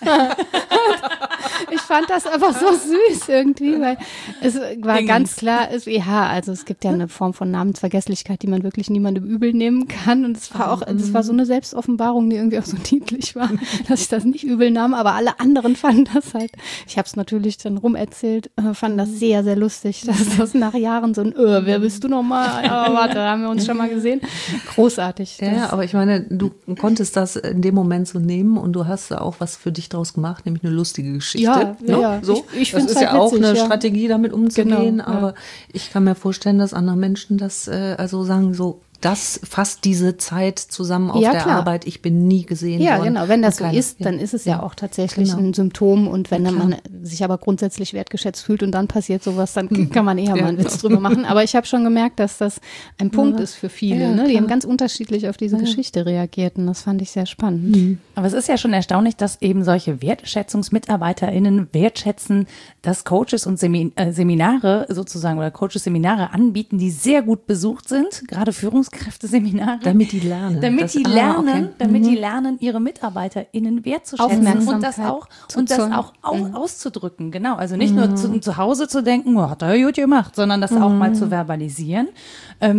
Ich fand das einfach so süß irgendwie, weil es war ganz klar, also es gibt ja eine Form von Namensvergesslichkeit, die man wirklich niemandem übel nehmen kann, und es war auch, das war so eine Selbstoffenbarung, die irgendwie auch so niedlich war, dass ich das nicht übel nahm, aber alle anderen fanden das halt, ich habe es natürlich dann rumerzählt, fanden das sehr, sehr lustig, dass das nach Jahren so ein, wer bist du nochmal? Aber warte, da haben wir uns schon mal gesehen. Großartig. Ja, aber ich meine, du konntest das in dem Moment so nehmen und du hast da auch was für dich draus gemacht, nämlich eine lustige Geschichte. Ja. So. Ich das finde es ist halt ja auch witzig, eine Strategie, damit umzugehen, Genau, aber ich kann mir vorstellen, dass andere Menschen das also sagen so, das fasst diese Zeit zusammen auf der Arbeit. Ich bin nie gesehen worden. Ja, genau. Wenn das so ist, dann ist es ja auch tatsächlich ein Symptom. Und wenn man sich aber grundsätzlich wertgeschätzt fühlt und dann passiert sowas, dann kann man eher mal einen Witz drüber machen. Aber ich habe schon gemerkt, dass das ein Punkt ist für viele. Ja, ne? Die haben ganz unterschiedlich auf diese Geschichte reagiert. Und das fand ich sehr spannend. Aber es ist ja schon erstaunlich, dass eben solche WertschätzungsmitarbeiterInnen wertschätzen, dass Coaches und Seminare sozusagen oder Coaches Seminare anbieten, die sehr gut besucht sind, gerade Führungskräfteseminare. Damit die lernen. Damit die lernen, ihre MitarbeiterInnen wertzuschätzen und das auch auszudrücken. Genau, also nicht nur zu Hause zu denken, hat er gut gemacht, sondern das auch mal zu verbalisieren. Da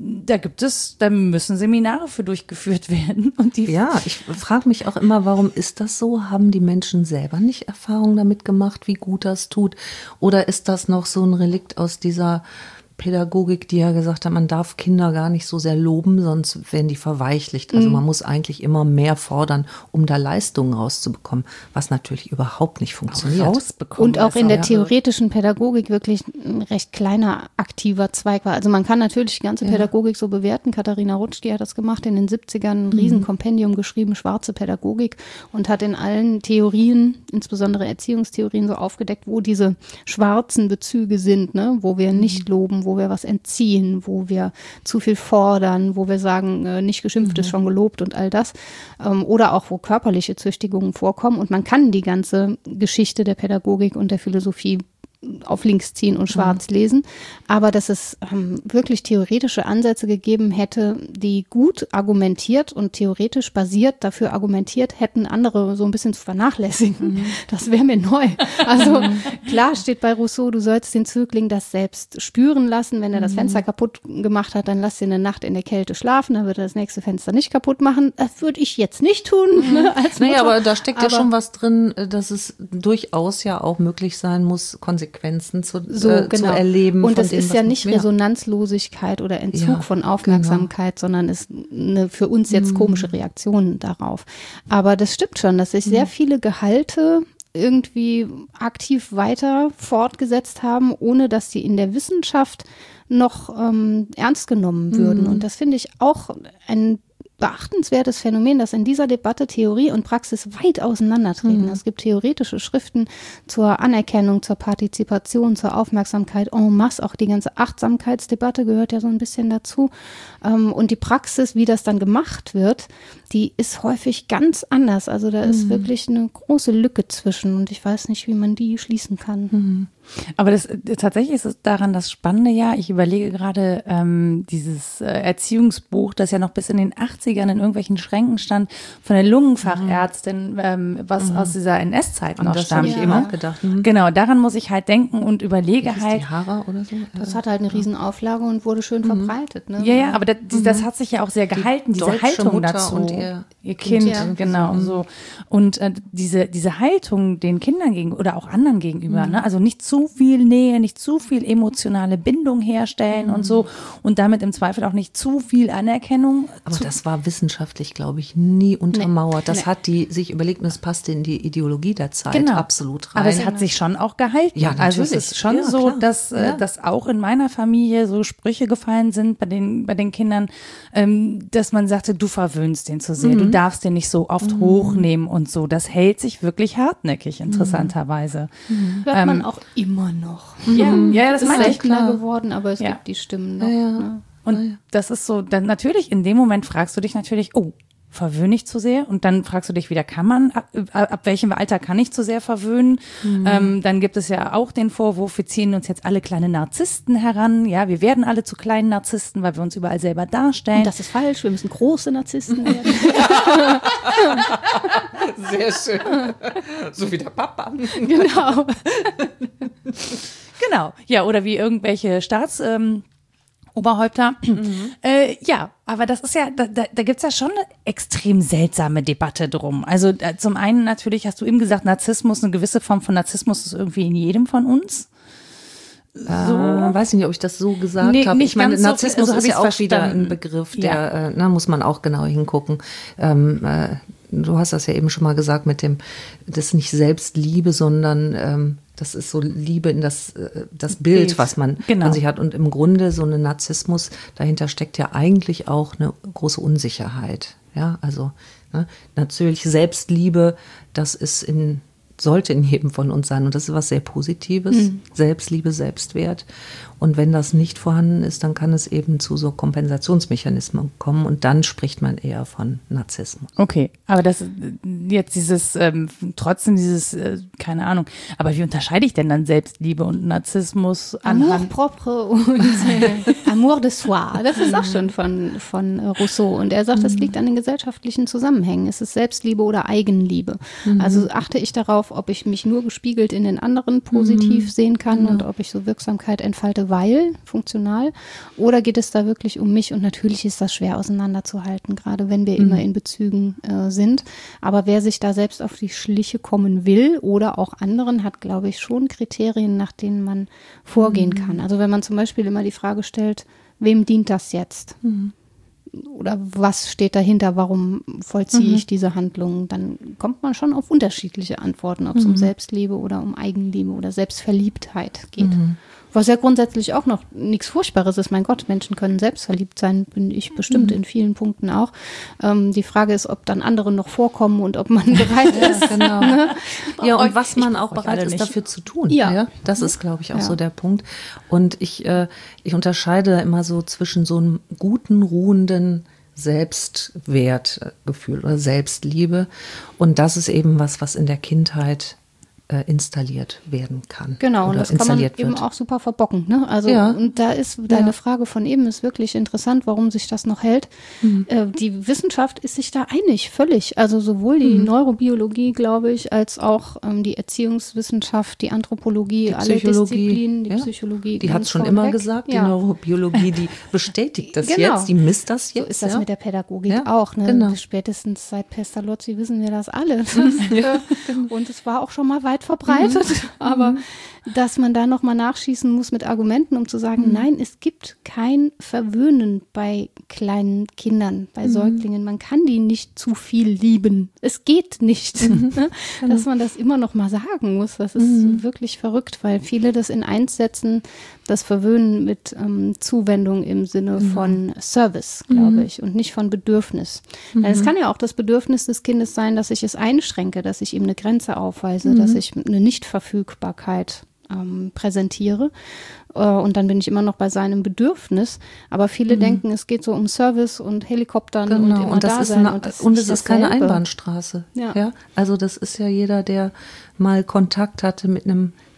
müssen Seminare für durchgeführt werden. Und ich frage mich auch immer, warum ist das so? Haben die Menschen selber nicht Erfahrung damit gemacht, wie gut das tut? Oder ist das noch so ein Relikt aus dieser Pädagogik, die ja gesagt hat, man darf Kinder gar nicht so sehr loben, sonst werden die verweichlicht. Also man muss eigentlich immer mehr fordern, um da Leistungen rauszubekommen, was natürlich überhaupt nicht funktioniert. Und auch in der theoretischen Pädagogik wirklich ein recht kleiner aktiver Zweig war. Also man kann natürlich die ganze Pädagogik so bewerten. Katharina Rutschki hat das gemacht, in den 70ern ein Riesenkompendium geschrieben, schwarze Pädagogik, und hat in allen Theorien, insbesondere Erziehungstheorien, so aufgedeckt, wo diese schwarzen Bezüge sind, ne? Wo wir nicht loben, wo wir was entziehen, wo wir zu viel fordern, wo wir sagen, nicht geschimpft ist schon gelobt und all das. Oder auch, wo körperliche Züchtigungen vorkommen. Und man kann die ganze Geschichte der Pädagogik und der Philosophie auf links ziehen und schwarz lesen, aber dass es wirklich theoretische Ansätze gegeben hätte, die gut argumentiert und theoretisch basiert dafür argumentiert hätten, andere so ein bisschen zu vernachlässigen. Das wäre mir neu. Also klar steht bei Rousseau, du sollst den Zögling das selbst spüren lassen. Wenn er das Fenster kaputt gemacht hat, dann lass ihn eine Nacht in der Kälte schlafen, dann wird er das nächste Fenster nicht kaputt machen. Das würde ich jetzt nicht tun. Ne, als Mutter. Aber da steckt ja schon was drin, dass es durchaus ja auch möglich sein muss, Konsequenzen zu erleben. Und es ist ja nicht Resonanzlosigkeit oder Entzug von Aufmerksamkeit, sondern ist eine für uns jetzt komische Reaktion darauf. Aber das stimmt schon, dass sich sehr viele Gehalte irgendwie aktiv weiter fortgesetzt haben, ohne dass sie in der Wissenschaft noch ernst genommen würden. Und das finde ich auch ein beachtenswertes Phänomen, dass in dieser Debatte Theorie und Praxis weit auseinandertreten. Es gibt theoretische Schriften zur Anerkennung, zur Partizipation, zur Aufmerksamkeit en masse. Auch die ganze Achtsamkeitsdebatte gehört ja so ein bisschen dazu. Und die Praxis, wie das dann gemacht wird, die ist häufig ganz anders. Also da ist wirklich eine große Lücke zwischen und ich weiß nicht, wie man die schließen kann. Aber tatsächlich ist es daran das Spannende, ja, ich überlege gerade dieses Erziehungsbuch, das ja noch bis in den 80ern in irgendwelchen Schränken stand, von der Lungenfachärztin, was aus dieser NS-Zeit noch das stammt. habe ich eben auch gedacht. Genau, daran muss ich halt denken und überlege Ist halt. die Hara oder so? Das hat halt eine Riesenauflage und wurde schön verbreitet. Ne? Ja, aber das hat sich ja auch sehr gehalten, diese deutsche Haltung Mutter dazu. und ihr Kind, ja. genau so. Und diese Haltung den Kindern gegenüber oder auch anderen gegenüber, ne? Also nicht zu viel Nähe, nicht zu viel emotionale Bindung herstellen und so und damit im Zweifel auch nicht zu viel Anerkennung. Aber das war wissenschaftlich, glaube ich, nie untermauert. Das hat die sich überlegt und es passte in die Ideologie der Zeit absolut rein. Aber es hat sich schon auch gehalten. Ja, also es natürlich. ist schon Ja, so, klar. dass auch in meiner Familie so Sprüche gefallen sind bei den Kindern, dass man sagte, du verwöhnst den zu sehr, du darfst den nicht so oft hochnehmen und so. Das hält sich wirklich hartnäckig, interessanterweise. Hört man auch immer noch. Ja, das Es ist meine ich. seltener geworden, aber es gibt die Stimmen noch. Ne? Und das ist so, dann natürlich, in dem Moment fragst du dich natürlich, oh, verwöhne ich zu sehr? Und dann fragst du dich wieder, kann man, ab welchem Alter kann ich zu sehr verwöhnen? Dann gibt es ja auch den Vorwurf, wir ziehen uns jetzt alle kleine Narzissten heran. Ja, wir werden alle zu kleinen Narzissten, weil wir uns überall selber darstellen. Und das ist falsch, wir müssen große Narzissten werden. Sehr schön. So wie der Papa. Genau. Genau, ja, oder wie irgendwelche Oberhäupter. Ja, aber das ist ja, da gibt's ja schon eine extrem seltsame Debatte drum. Also zum einen natürlich, hast du eben gesagt, Narzissmus, eine gewisse Form von Narzissmus ist irgendwie in jedem von uns. Weiß nicht, ob ich das so gesagt Nee, habe. nicht Ich meine, ganz so, Narzissmus so hab ist ja ich's auch wieder verstanden. ein Begriff, der, muss man auch genau hingucken. Du hast das ja eben schon mal gesagt mit dem, das ist nicht Selbstliebe, sondern das ist so Liebe in das Bild, was man an sich hat. Und im Grunde so ein Narzissmus, dahinter steckt ja eigentlich auch eine große Unsicherheit. Ja, also natürlich Selbstliebe, das ist sollte in jedem von uns sein. Und das ist was sehr Positives. Selbstliebe, Selbstwert. Und wenn das nicht vorhanden ist, dann kann es eben zu so Kompensationsmechanismen kommen. Und dann spricht man eher von Narzissmus. Okay, aber das jetzt trotzdem dieses, keine Ahnung, aber wie unterscheide ich denn dann Selbstliebe und Narzissmus Amour propre und Amour de soi. Das ist auch schon von Rousseau. Und er sagt, es liegt an den gesellschaftlichen Zusammenhängen. Es ist Selbstliebe oder Eigenliebe. Also achte ich darauf, ob ich mich nur gespiegelt in den anderen positiv sehen kann und ob ich so Wirksamkeit entfalte, funktional, oder geht es da wirklich um mich? Und natürlich ist das schwer auseinanderzuhalten, gerade wenn wir immer in Bezügen sind. Aber wer sich da selbst auf die Schliche kommen will oder auch anderen, hat, glaube ich, schon Kriterien, nach denen man vorgehen kann. Also wenn man zum Beispiel immer die Frage stellt, wem dient das jetzt? Oder was steht dahinter, warum vollziehe ich diese Handlung, dann kommt man schon auf unterschiedliche Antworten, ob es um Selbstliebe oder um Eigenliebe oder Selbstverliebtheit geht. Was ja grundsätzlich auch noch nichts Furchtbares ist. Mein Gott, Menschen können selbstverliebt sein, bin ich bestimmt in vielen Punkten auch. Die Frage ist, ob dann andere noch vorkommen und ob man bereit ist. Genau. Ne? Ja, und was man auch euch bereit alle ist, nicht. dafür zu tun. Ja. Das ist, glaube ich, auch so der Punkt. Und ich unterscheide da immer so zwischen so einem guten, ruhenden Selbstwertgefühl oder Selbstliebe. Und das ist eben was in der Kindheit installiert werden kann. Genau, und oder das kann man installiert eben wird. auch super verbocken. Ne? Also, und da ist deine Frage von eben ist wirklich interessant, warum sich das noch hält. Die Wissenschaft ist sich da einig, völlig. Also sowohl die Neurobiologie, glaube ich, als auch die Erziehungswissenschaft, die Anthropologie, Die alle Psychologie, Disziplinen, die Psychologie. Die hat ganz es schon immer vorneweg. gesagt, die Neurobiologie, die bestätigt das jetzt, die misst das jetzt. So ist das ja? mit der Pädagogik Ja, auch. Ne? genau. Spätestens seit Pestalozzi wissen wir das alle. Und es war auch schon mal weit verbreitet. Aber dass man da nochmal nachschießen muss mit Argumenten, um zu sagen, nein, es gibt kein Verwöhnen bei kleinen Kindern, bei Säuglingen. Man kann die nicht zu viel lieben. Es geht nicht. Ne? Dass man das immer noch mal sagen muss. Das ist wirklich verrückt, weil viele das in eins setzen, das Verwöhnen mit Zuwendung im Sinne von Service, glaube ich, und nicht von Bedürfnis. Weil es kann ja auch das Bedürfnis des Kindes sein, dass ich es einschränke, dass ich ihm eine Grenze aufweise, dass ich eine Nichtverfügbarkeit präsentiere. Und dann bin ich immer noch bei seinem Bedürfnis. Aber viele denken, es geht so um Service und Helikoptern und immer und das da ist sein. es ist keine Einbahnstraße. Ja. Also das ist ja jeder, der mal Kontakt hatte mit einem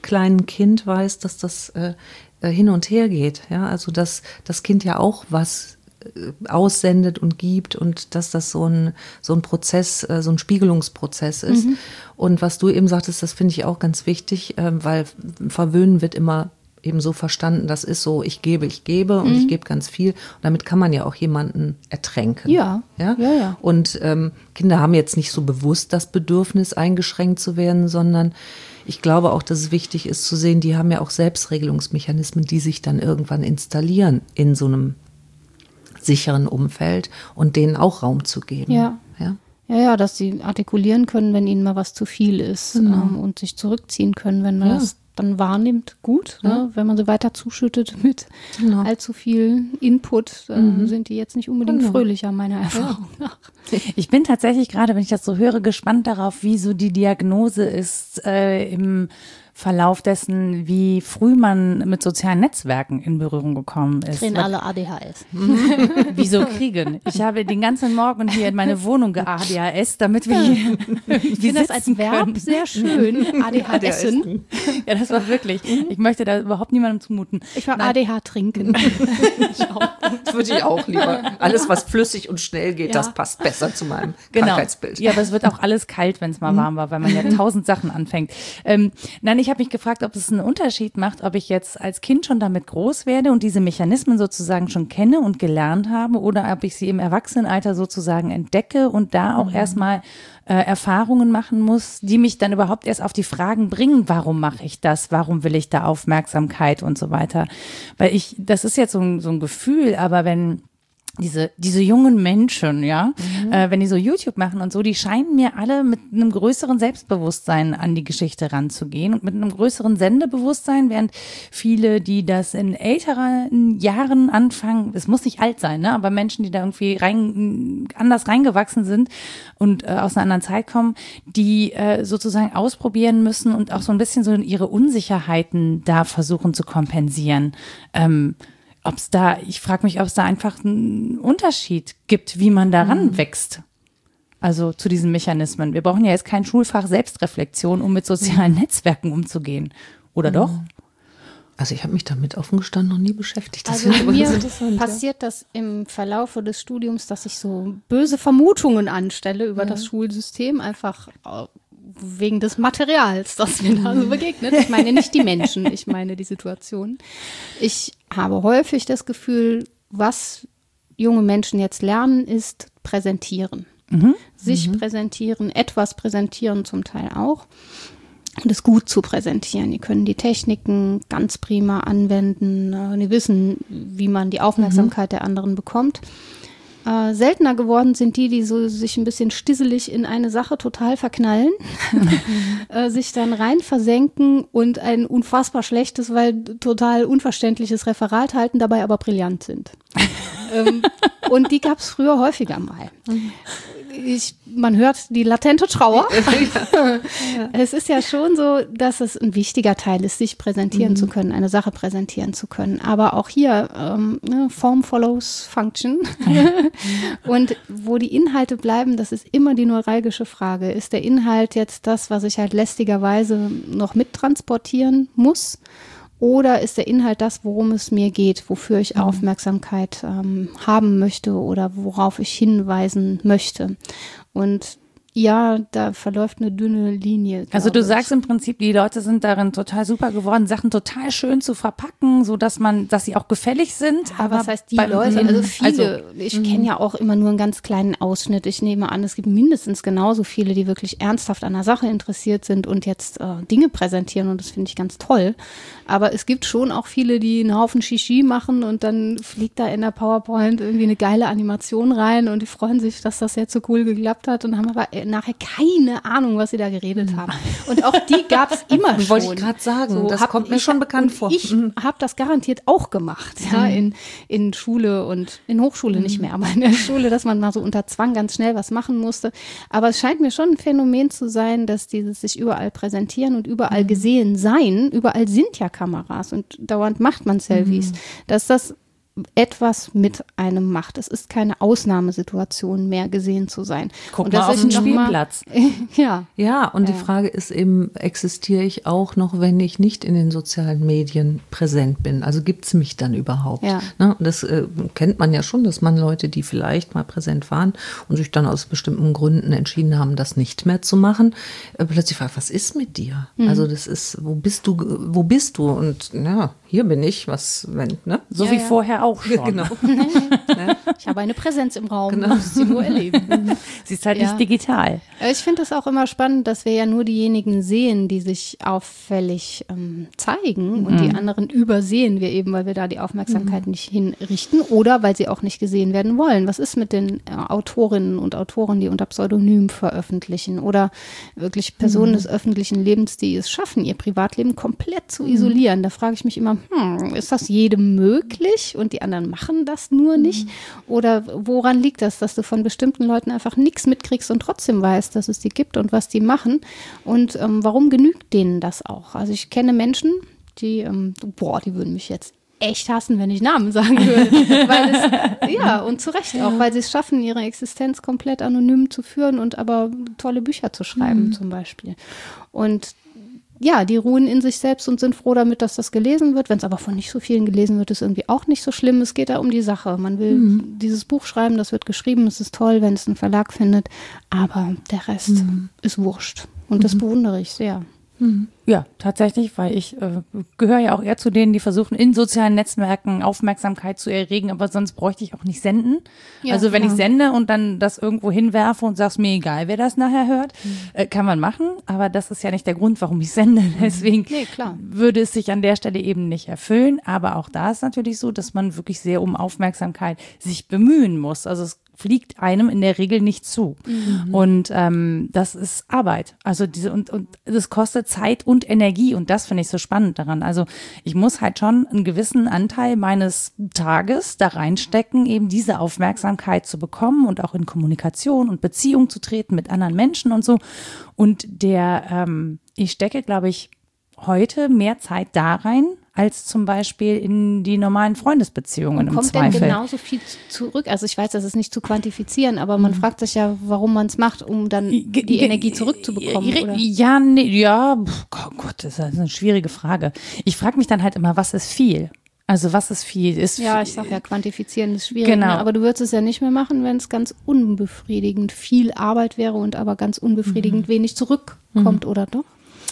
kleinen Kind weiß, dass das hin und her geht. Ja? Also dass das Kind ja auch was aussendet und gibt und dass das so ein Prozess, so ein Spiegelungsprozess ist. Und was du eben sagtest, das finde ich auch ganz wichtig, weil Verwöhnen wird immer eben so verstanden, das ist so, ich gebe und ich gebe ganz viel. Und damit kann man ja auch jemanden ertränken. Ja. Und Kinder haben jetzt nicht so bewusst das Bedürfnis, eingeschränkt zu werden, sondern ich glaube auch, dass es wichtig ist zu sehen, die haben ja auch Selbstregelungsmechanismen, die sich dann irgendwann installieren in so einem sicheren Umfeld und denen auch Raum zu geben. Ja, dass sie artikulieren können, wenn ihnen mal was zu viel ist und sich zurückziehen können, wenn man das dann wahrnimmt, gut. Ne? Wenn man sie weiter zuschüttet mit allzu viel Input, sind die jetzt nicht unbedingt fröhlicher, meiner Erfahrung nach. Ich bin tatsächlich gerade, wenn ich das so höre, gespannt darauf, wie so die Diagnose ist im Verlauf dessen, wie früh man mit sozialen Netzwerken in Berührung gekommen ist. Kriegen alle ADHS. Wieso kriegen? Ich habe den ganzen Morgen hier in meine Wohnung ADHS, damit wir hier ich finde das als Verb sehr schön. ADHSen. Ja, das war wirklich. Ich möchte da überhaupt niemandem zumuten. Ich war ADH trinken. Das würde ich auch lieber. Alles, was flüssig und schnell geht, das passt besser zu meinem Krankheitsbild. Ja, aber es wird auch alles kalt, wenn es mal warm war, weil man ja 1000 Sachen anfängt. Nein, ich habe mich gefragt, ob es einen Unterschied macht, ob ich jetzt als Kind schon damit groß werde und diese Mechanismen sozusagen schon kenne und gelernt habe oder ob ich sie im Erwachsenenalter sozusagen entdecke und da auch erstmal Erfahrungen machen muss, die mich dann überhaupt erst auf die Fragen bringen, warum mache ich das, warum will ich da Aufmerksamkeit und so weiter. Weil das ist jetzt so ein Gefühl, aber wenn diese jungen Menschen, wenn die so YouTube machen und so, die scheinen mir alle mit einem größeren Selbstbewusstsein an die Geschichte ranzugehen und mit einem größeren Sendebewusstsein, während viele, die das in älteren Jahren anfangen, es muss nicht alt sein, ne, aber Menschen, die da irgendwie anders reingewachsen sind und aus einer anderen Zeit kommen, die sozusagen ausprobieren müssen und auch so ein bisschen so ihre Unsicherheiten da versuchen zu kompensieren. Ich frage mich, ob es da einfach einen Unterschied gibt, wie man daran wächst. Also zu diesen Mechanismen. Wir brauchen ja jetzt kein Schulfach Selbstreflexion, um mit sozialen Netzwerken umzugehen. Oder doch? Also ich habe mich damit offen gestanden noch nie beschäftigt. Das also mir passiert das im Verlaufe des Studiums, dass ich so böse Vermutungen anstelle über das Schulsystem, einfach wegen des Materials, das mir da so begegnet. Ich meine nicht die Menschen, ich meine die Situation. Ich habe häufig das Gefühl, was junge Menschen jetzt lernen, ist präsentieren. Sich präsentieren, etwas präsentieren zum Teil auch. Und es gut zu präsentieren. Die können die Techniken ganz prima anwenden. Die wissen, wie man die Aufmerksamkeit der anderen bekommt. Seltener geworden sind die so sich ein bisschen stisselig in eine Sache total verknallen, sich dann rein versenken und ein unfassbar schlechtes, weil total unverständliches Referat halten, dabei aber brillant sind. Und die gab es früher häufiger mal. Man hört die latente Trauer. Es ist ja schon so, dass es ein wichtiger Teil ist, sich präsentieren zu können, eine Sache präsentieren zu können. Aber auch hier Form follows Function. Und wo die Inhalte bleiben, das ist immer die neuralgische Frage. Ist der Inhalt jetzt das, was ich halt lästigerweise noch mittransportieren muss? Oder ist der Inhalt das, worum es mir geht, wofür ich Aufmerksamkeit haben möchte oder worauf ich hinweisen möchte? Und ja, da verläuft eine dünne Linie. Also du sagst im Prinzip, die Leute sind darin total super geworden, Sachen total schön zu verpacken, so dass sie auch gefällig sind. Ja, aber was heißt die Leute? Also viele. Ich kenne ja auch immer nur einen ganz kleinen Ausschnitt. Ich nehme an, es gibt mindestens genauso viele, die wirklich ernsthaft an der Sache interessiert sind und jetzt Dinge präsentieren und das finde ich ganz toll. Aber es gibt schon auch viele, die einen Haufen Shishi machen und dann fliegt da in der PowerPoint irgendwie eine geile Animation rein und die freuen sich, dass das jetzt so cool geklappt hat und haben aber nachher keine Ahnung, was sie da geredet haben. Und auch die gab es immer schon. Wollte ich gerade sagen, so, das kommt mir schon bekannt vor. Ich habe das garantiert auch gemacht, in Schule und in Hochschule nicht mehr, aber in der Schule, dass man mal so unter Zwang ganz schnell was machen musste. Aber es scheint mir schon ein Phänomen zu sein, dass dieses sich überall präsentieren und überall gesehen sein, überall sind ja Kameras und dauernd macht man Selfies, dass das etwas mit einem macht. Es ist keine Ausnahmesituation mehr, gesehen zu sein. Guck mal auf den Spielplatz. Ja, und die Frage ist eben, existiere ich auch noch, wenn ich nicht in den sozialen Medien präsent bin? Also gibt es mich dann überhaupt? Ja. Ne? Und das kennt man ja schon, dass man Leute, die vielleicht mal präsent waren und sich dann aus bestimmten Gründen entschieden haben, das nicht mehr zu machen, plötzlich fragt, was ist mit dir? Also das ist, wo bist du? Und ja, hier bin ich, ne? So wie vorher auch schon. Genau. Ich habe eine Präsenz im Raum, Genau. muss sie nur erleben. Sie ist halt nicht digital. Ich finde es auch immer spannend, dass wir ja nur diejenigen sehen, die sich auffällig zeigen und die anderen übersehen wir eben, weil wir da die Aufmerksamkeit nicht hinrichten oder weil sie auch nicht gesehen werden wollen. Was ist mit den Autorinnen und Autoren, die unter Pseudonym veröffentlichen oder wirklich Personen des öffentlichen Lebens, die es schaffen, ihr Privatleben komplett zu isolieren? Da frage ich mich immer, ist das jedem möglich und die anderen machen das nur nicht? Oder woran liegt das, dass du von bestimmten Leuten einfach nichts mitkriegst und trotzdem weißt, dass es die gibt und was die machen? Und warum genügt denen das auch? Also ich kenne Menschen, die würden mich jetzt echt hassen, wenn ich Namen sagen würde. Und zu Recht auch, weil sie es schaffen, ihre Existenz komplett anonym zu führen und aber tolle Bücher zu schreiben zum Beispiel. Und ja, die ruhen in sich selbst und sind froh damit, dass das gelesen wird. Wenn es aber von nicht so vielen gelesen wird, ist irgendwie auch nicht so schlimm. Es geht da um die Sache. Man will dieses Buch schreiben, das wird geschrieben, es ist toll, wenn es einen Verlag findet, aber der Rest ist wurscht. Und das bewundere ich sehr. Ja, tatsächlich, weil ich gehöre ja auch eher zu denen, die versuchen, in sozialen Netzwerken Aufmerksamkeit zu erregen, aber sonst bräuchte ich auch nicht senden. Ja, also wenn ich sende und dann das irgendwo hinwerfe und sag's mir egal, wer das nachher hört, kann man machen, aber das ist ja nicht der Grund, warum ich sende. Deswegen würde es sich an der Stelle eben nicht erfüllen, aber auch da ist natürlich so, dass man wirklich sehr um Aufmerksamkeit sich bemühen muss. Also es fliegt einem in der Regel nicht zu. Und das ist Arbeit. Also und das kostet Zeit und Energie und das finde ich so spannend daran. Also ich muss halt schon einen gewissen Anteil meines Tages da reinstecken, eben diese Aufmerksamkeit zu bekommen und auch in Kommunikation und Beziehung zu treten mit anderen Menschen und so. Und ich stecke, glaube ich, heute mehr Zeit da rein, als zum Beispiel in die normalen Freundesbeziehungen im Zweifel. Kommt denn genauso viel zurück? Also ich weiß, das ist nicht zu quantifizieren, aber man fragt sich ja, warum man es macht, um dann die Energie zurückzubekommen. Oder? Oh Gott, das ist eine schwierige Frage. Ich frage mich dann halt immer, was ist viel? Also was ist viel? Ich sag ja, quantifizieren ist schwierig, genau. Ne? Aber du würdest es ja nicht mehr machen, wenn es ganz unbefriedigend viel Arbeit wäre und aber ganz unbefriedigend wenig zurückkommt, oder doch?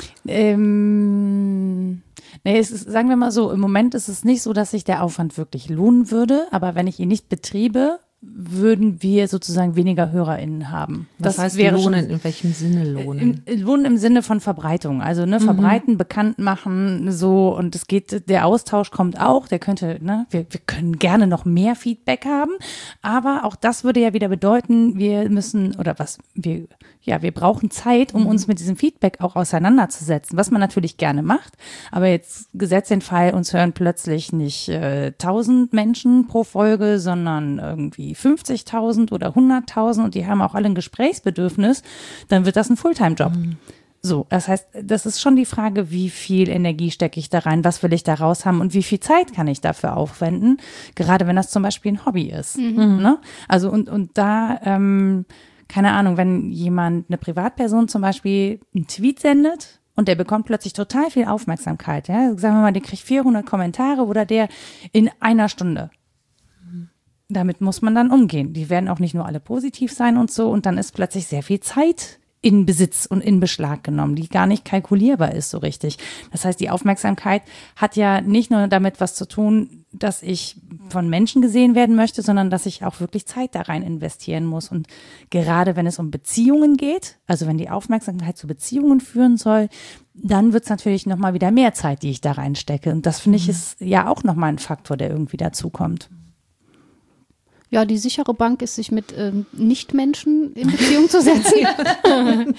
Sagen wir mal so, im Moment ist es nicht so, dass sich der Aufwand wirklich lohnen würde, aber wenn ich ihn nicht betriebe, würden wir sozusagen weniger HörerInnen haben. Das heißt, lohnen, in welchem Sinne lohnen? Lohnen im Sinne von Verbreitung. Also verbreiten, bekannt machen, so, und der Austausch kommt auch, wir können gerne noch mehr Feedback haben, aber auch das würde ja wieder bedeuten, wir brauchen Zeit, um uns mit diesem Feedback auch auseinanderzusetzen, was man natürlich gerne macht, aber jetzt gesetzt den Fall, uns hören plötzlich nicht 1000 Menschen pro Folge, sondern irgendwie 50.000 oder 100.000 und die haben auch alle ein Gesprächsbedürfnis, dann wird das ein Fulltime-Job. So, das heißt, das ist schon die Frage, wie viel Energie stecke ich da rein, was will ich da raus haben und wie viel Zeit kann ich dafür aufwenden, gerade wenn das zum Beispiel ein Hobby ist. Ne? Also und da, keine Ahnung, wenn eine Privatperson zum Beispiel einen Tweet sendet und der bekommt plötzlich total viel Aufmerksamkeit, ja, sagen wir mal, der kriegt 400 Kommentare oder der in einer Stunde. Damit muss man dann umgehen. Die werden auch nicht nur alle positiv sein und so. Und dann ist plötzlich sehr viel Zeit in Besitz und in Beschlag genommen, die gar nicht kalkulierbar ist so richtig. Das heißt, die Aufmerksamkeit hat ja nicht nur damit was zu tun, dass ich von Menschen gesehen werden möchte, sondern dass ich auch wirklich Zeit da rein investieren muss. Und gerade wenn es um Beziehungen geht, also wenn die Aufmerksamkeit zu Beziehungen führen soll, dann wird es natürlich nochmal wieder mehr Zeit, die ich da reinstecke. Und das finde ich ist ja auch nochmal ein Faktor, der irgendwie dazukommt. Ja, die sichere Bank ist, sich mit Nichtmenschen in Beziehung zu setzen.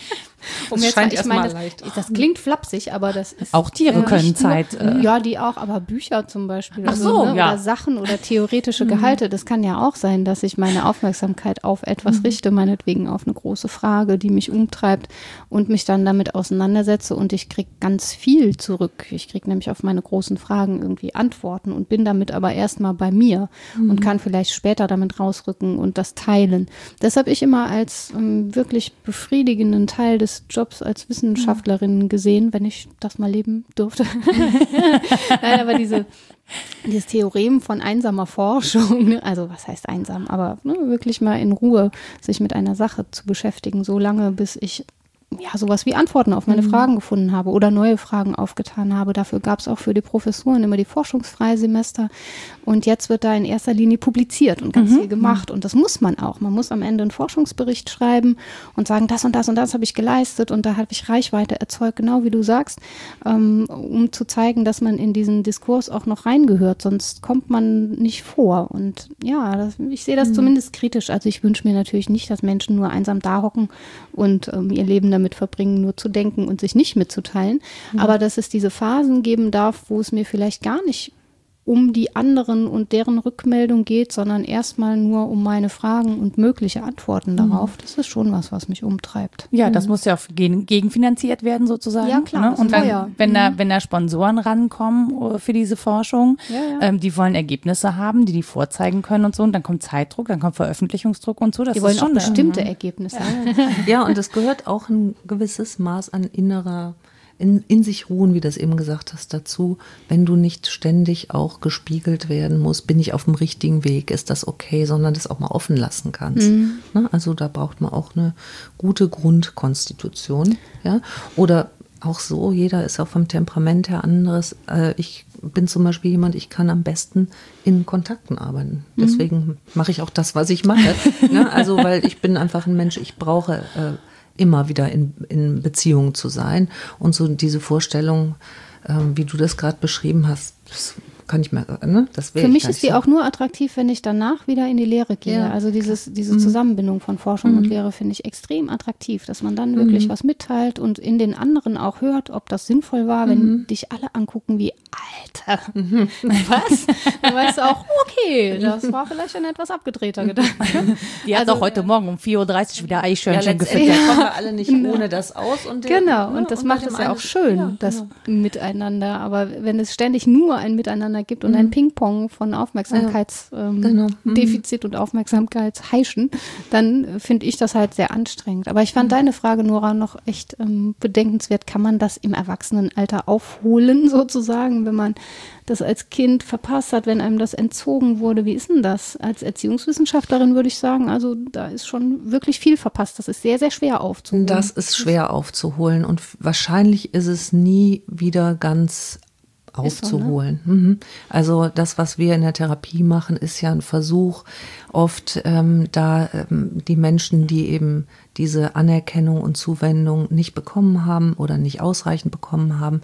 Das klingt flapsig, aber das ist... Auch Tiere können Zeit... ja, die auch, aber Bücher zum Beispiel. Ach so, ja. Oder Sachen oder theoretische Gehalte. Das kann ja auch sein, dass ich meine Aufmerksamkeit auf etwas richte, meinetwegen auf eine große Frage, die mich umtreibt und mich dann damit auseinandersetze und ich kriege ganz viel zurück. Ich kriege nämlich auf meine großen Fragen irgendwie Antworten und bin damit aber erstmal bei mir und kann vielleicht später damit rausrücken und das teilen. Das habe ich immer als wirklich befriedigenden Teil des Jobs als Wissenschaftlerin gesehen, wenn ich das mal leben durfte. Nein, aber dieses Theorem von einsamer Forschung, also was heißt einsam, aber wirklich mal in Ruhe sich mit einer Sache zu beschäftigen, so lange, bis ich sowas wie Antworten auf meine Fragen gefunden habe oder neue Fragen aufgetan habe. Dafür gab es auch für die Professuren immer die Forschungsfreisemester und jetzt wird da in erster Linie publiziert und ganz viel gemacht und das muss man auch. Man muss am Ende einen Forschungsbericht schreiben und sagen, das und das und das habe ich geleistet und da habe ich Reichweite erzeugt, genau wie du sagst, um zu zeigen, dass man in diesen Diskurs auch noch reingehört, sonst kommt man nicht vor und ich sehe das zumindest kritisch. Also ich wünsche mir natürlich nicht, dass Menschen nur einsam da hocken und ihr Leben damit verbringen, nur zu denken und sich nicht mitzuteilen. Aber dass es diese Phasen geben darf, wo es mir vielleicht gar nicht um die anderen und deren Rückmeldung geht, sondern erstmal nur um meine Fragen und mögliche Antworten darauf. Das ist schon was mich umtreibt. Ja, das muss ja auch gegenfinanziert werden sozusagen. Ja, klar. Ne? Und dann, wenn da Sponsoren rankommen für diese Forschung, die wollen Ergebnisse haben, die vorzeigen können und so. Und dann kommt Zeitdruck, dann kommt Veröffentlichungsdruck und so. Das die wollen ist schon auch bestimmte Ergebnisse. Ja, und es gehört auch ein gewisses Maß an innerer in sich ruhen, wie du das eben gesagt hast, dazu, wenn du nicht ständig auch gespiegelt werden musst, bin ich auf dem richtigen Weg, ist das okay, sondern das auch mal offen lassen kannst. Ne? Also da braucht man auch eine gute Grundkonstitution. Ja? Oder auch so, jeder ist auch vom Temperament her anderes. Ich bin zum Beispiel jemand, ich kann am besten in Kontakten arbeiten. Deswegen mache ich auch das, was ich mache. Ne? Also weil ich bin einfach ein Mensch, ich brauche immer wieder in Beziehungen zu sein. Und so diese Vorstellung, wie du das gerade beschrieben hast, das kann ich mir, ne? Das Für mich ist die auch nur attraktiv, wenn ich danach wieder in die Lehre gehe. Ja. Also diese Zusammenbindung von Forschung und Lehre finde ich extrem attraktiv, dass man dann wirklich was mitteilt und in den anderen auch hört, ob das sinnvoll war, wenn dich alle angucken wie, Alter, was? Dann weißt du auch, okay, das war vielleicht ein etwas abgedrehter Gedanke. Die hat doch heute Morgen um 4.30 Uhr wieder Eichhörnchen gefüttert. Ja, kommen wir alle nicht ohne das aus. Und und das macht es ja auch schön, das Miteinander. Aber wenn es ständig nur ein Miteinander gibt und ein Ping-Pong von Aufmerksamkeitsdefizit und Aufmerksamkeitsheischen, dann finde ich das halt sehr anstrengend. Aber ich fand deine Frage, Nora, noch echt bedenkenswert. Kann man das im Erwachsenenalter aufholen, sozusagen, wenn man das als Kind verpasst hat, wenn einem das entzogen wurde? Wie ist denn das? Als Erziehungswissenschaftlerin würde ich sagen, also da ist schon wirklich viel verpasst. Das ist sehr, sehr schwer aufzuholen. Das ist schwer aufzuholen und wahrscheinlich ist es nie wieder ganz aufzuholen. So, ne? Also das, was wir in der Therapie machen, ist ja ein Versuch, oft die Menschen, die eben diese Anerkennung und Zuwendung nicht bekommen haben oder nicht ausreichend bekommen haben,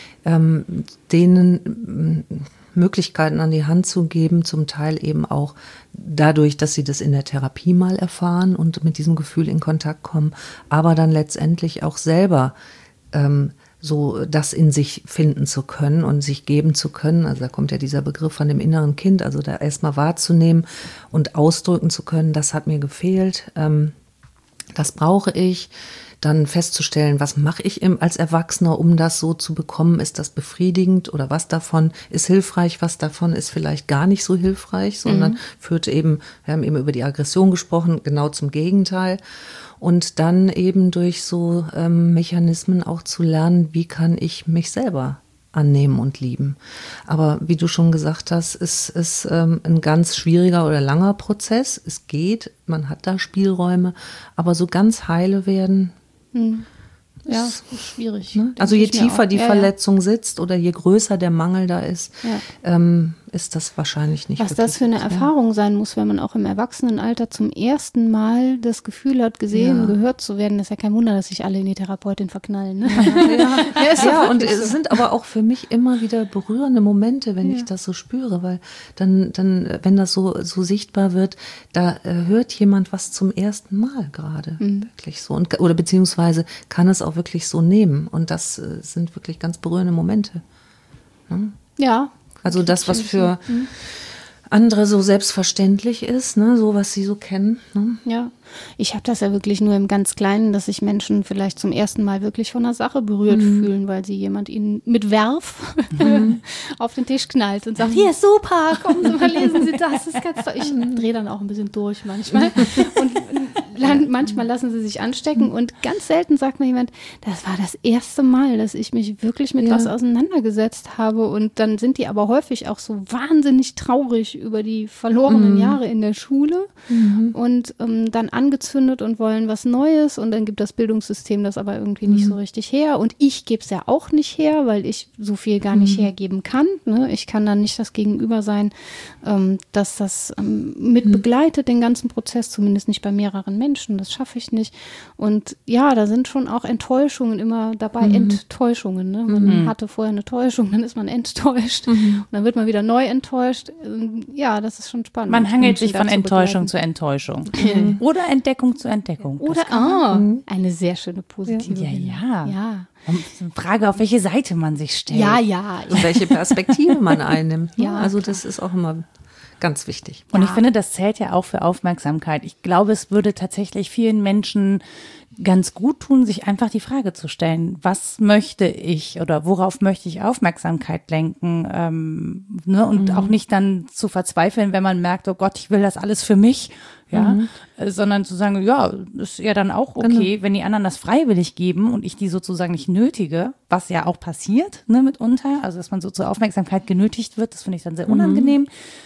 denen Möglichkeiten an die Hand zu geben, zum Teil eben auch dadurch, dass sie das in der Therapie mal erfahren und mit diesem Gefühl in Kontakt kommen, aber dann letztendlich auch selber so das in sich finden zu können und sich geben zu können. Also da kommt ja dieser Begriff von dem inneren Kind, also da erstmal wahrzunehmen und ausdrücken zu können, das hat mir gefehlt, das brauche ich. Dann festzustellen, was mache ich als Erwachsener, um das so zu bekommen, ist das befriedigend oder was davon ist hilfreich, was davon ist vielleicht gar nicht so hilfreich, sondern führt eben, wir haben eben über die Aggression gesprochen, genau zum Gegenteil. Und dann eben durch so Mechanismen auch zu lernen, wie kann ich mich selber annehmen und lieben. Aber wie du schon gesagt hast, ist es ein ganz schwieriger oder langer Prozess. Es geht, man hat da Spielräume, aber so ganz heile werden, ja, ist schwierig. Ne? Also je tiefer die Verletzung sitzt oder je größer der Mangel da ist, ist das wahrscheinlich nicht. Was das für eine Erfahrung sein muss, wenn man auch im Erwachsenenalter zum ersten Mal das Gefühl hat, gesehen, gehört zu werden. Das ist ja kein Wunder, dass sich alle in die Therapeutin verknallen. Ne? Ja, und es sind aber auch für mich immer wieder berührende Momente, wenn ich das so spüre, weil dann, wenn das so sichtbar wird, da hört jemand was zum ersten Mal gerade, wirklich so. Oder beziehungsweise kann es auch wirklich so nehmen. Und das sind wirklich ganz berührende Momente. Ne? Ja. Also das, was für andere so selbstverständlich ist, ne, so was sie so kennen. Ne? Ja, ich habe das ja wirklich nur im ganz Kleinen, dass sich Menschen vielleicht zum ersten Mal wirklich von einer Sache berührt fühlen, weil sie jemand ihnen mit Werf auf den Tisch knallt und sagt, hier, super, kommen Sie mal, lesen Sie das ist ganz toll. Ich drehe dann auch ein bisschen durch manchmal und manchmal lassen sie sich anstecken und ganz selten sagt mir jemand, das war das erste Mal, dass ich mich wirklich mit was auseinandergesetzt habe, und dann sind die aber häufig auch so wahnsinnig traurig über die verlorenen Jahre in der Schule und dann angezündet und wollen was Neues, und dann gibt das Bildungssystem das aber irgendwie nicht so richtig her, und ich gebe es ja auch nicht her, weil ich so viel gar nicht hergeben kann. Ne? Ich kann dann nicht das Gegenüber sein, dass das mit begleitet, den ganzen Prozess, zumindest nicht bei mehreren Menschen, das schaffe ich nicht. Und ja, da sind schon auch Enttäuschungen immer dabei, Enttäuschungen. Ne? Man hatte vorher eine Täuschung, dann ist man enttäuscht und dann wird man wieder neu enttäuscht. Ja, das ist schon spannend. Man hangelt sich von Enttäuschung zu Enttäuschung. Oder Entdeckung zu Entdeckung. Oder eine sehr schöne positive. Ja. Und Frage, auf welche Seite man sich stellt. Ja. Und welche Perspektive man einnimmt. Ja, also das ist auch immer ganz wichtig. Und ich finde, das zählt ja auch für Aufmerksamkeit. Ich glaube, es würde tatsächlich vielen Menschen ganz gut tun, sich einfach die Frage zu stellen, was möchte ich oder worauf möchte ich Aufmerksamkeit lenken, und auch nicht dann zu verzweifeln, wenn man merkt, oh Gott, ich will das alles für mich, sondern zu sagen, ja, ist ja dann auch okay, wenn die anderen das freiwillig geben und ich die sozusagen nicht nötige, was ja auch passiert, ne, mitunter, also dass man so zur Aufmerksamkeit genötigt wird, das finde ich dann sehr unangenehm.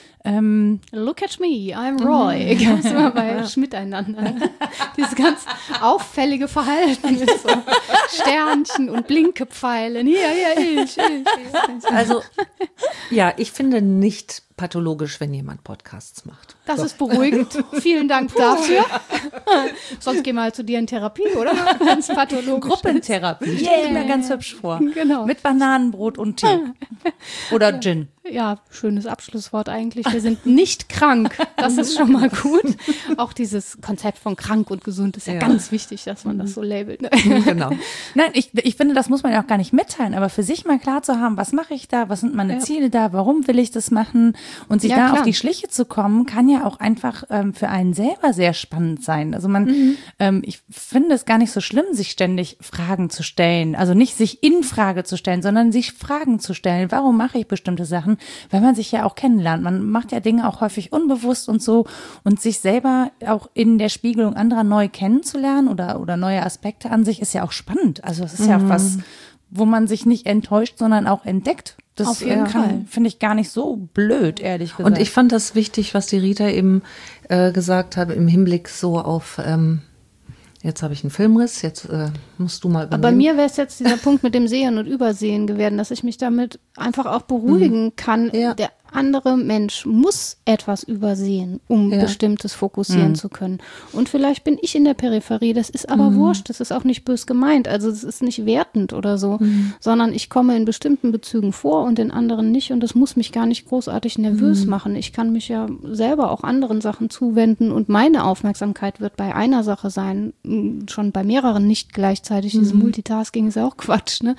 Look at me, I'm Roy. Gab es immer bei Schmiteinander. Dieses ganz auffällige Verhalten mit so Sternchen und Blinkepfeilen. Hier, ich. Also, ja, ich finde nicht pathologisch, wenn jemand Podcasts macht. Das ist beruhigend. Vielen Dank dafür. Sonst gehen wir halt zu dir in Therapie, oder? Ganz pathologisch. Gruppentherapie. Stelle ich mir ganz hübsch vor. Genau. Mit Bananenbrot und Tee. Oder Gin. Ja, schönes Abschlusswort eigentlich. Wir sind nicht krank. Das ist schon mal gut. Auch dieses Konzept von krank und gesund ist ja ganz wichtig, dass man das so labelt. Genau. Nein, ich finde, das muss man ja auch gar nicht mitteilen, aber für sich mal klar zu haben, was mache ich da, was sind meine Ziele da, warum will ich das machen, und sich da auf die Schliche zu kommen, kann ja auch einfach für einen selber sehr spannend sein. Also ich finde es gar nicht so schlimm, sich ständig Fragen zu stellen, also nicht sich in Frage zu stellen, sondern sich Fragen zu stellen, warum mache ich bestimmte Sachen, weil man sich ja auch kennenlernt. Man macht ja Dinge auch häufig unbewusst und so, und sich selber auch in der Spiegelung anderer neu kennenzulernen oder neue Aspekte an sich ist ja auch spannend. Also es ist ja auch was, wo man sich nicht enttäuscht, sondern auch entdeckt. Das auf jeden Fall. Finde ich gar nicht so blöd, ehrlich gesagt. Und ich fand das wichtig, was die Rita eben gesagt hat, im Hinblick so auf, jetzt habe ich einen Filmriss, jetzt musst du mal übernehmen. Aber bei mir wäre es jetzt dieser Punkt mit dem Sehen und Übersehen gewesen, dass ich mich damit einfach auch beruhigen kann. Ja. Der andere Mensch muss etwas übersehen, um Bestimmtes fokussieren zu können. Und vielleicht bin ich in der Peripherie, das ist aber wurscht, das ist auch nicht bös gemeint, also es ist nicht wertend oder so, sondern ich komme in bestimmten Bezügen vor und in anderen nicht, und das muss mich gar nicht großartig nervös machen. Ich kann mich ja selber auch anderen Sachen zuwenden, und meine Aufmerksamkeit wird bei einer Sache sein, schon bei mehreren nicht gleichzeitig. Dieses Multitasking ist ja auch Quatsch, ne?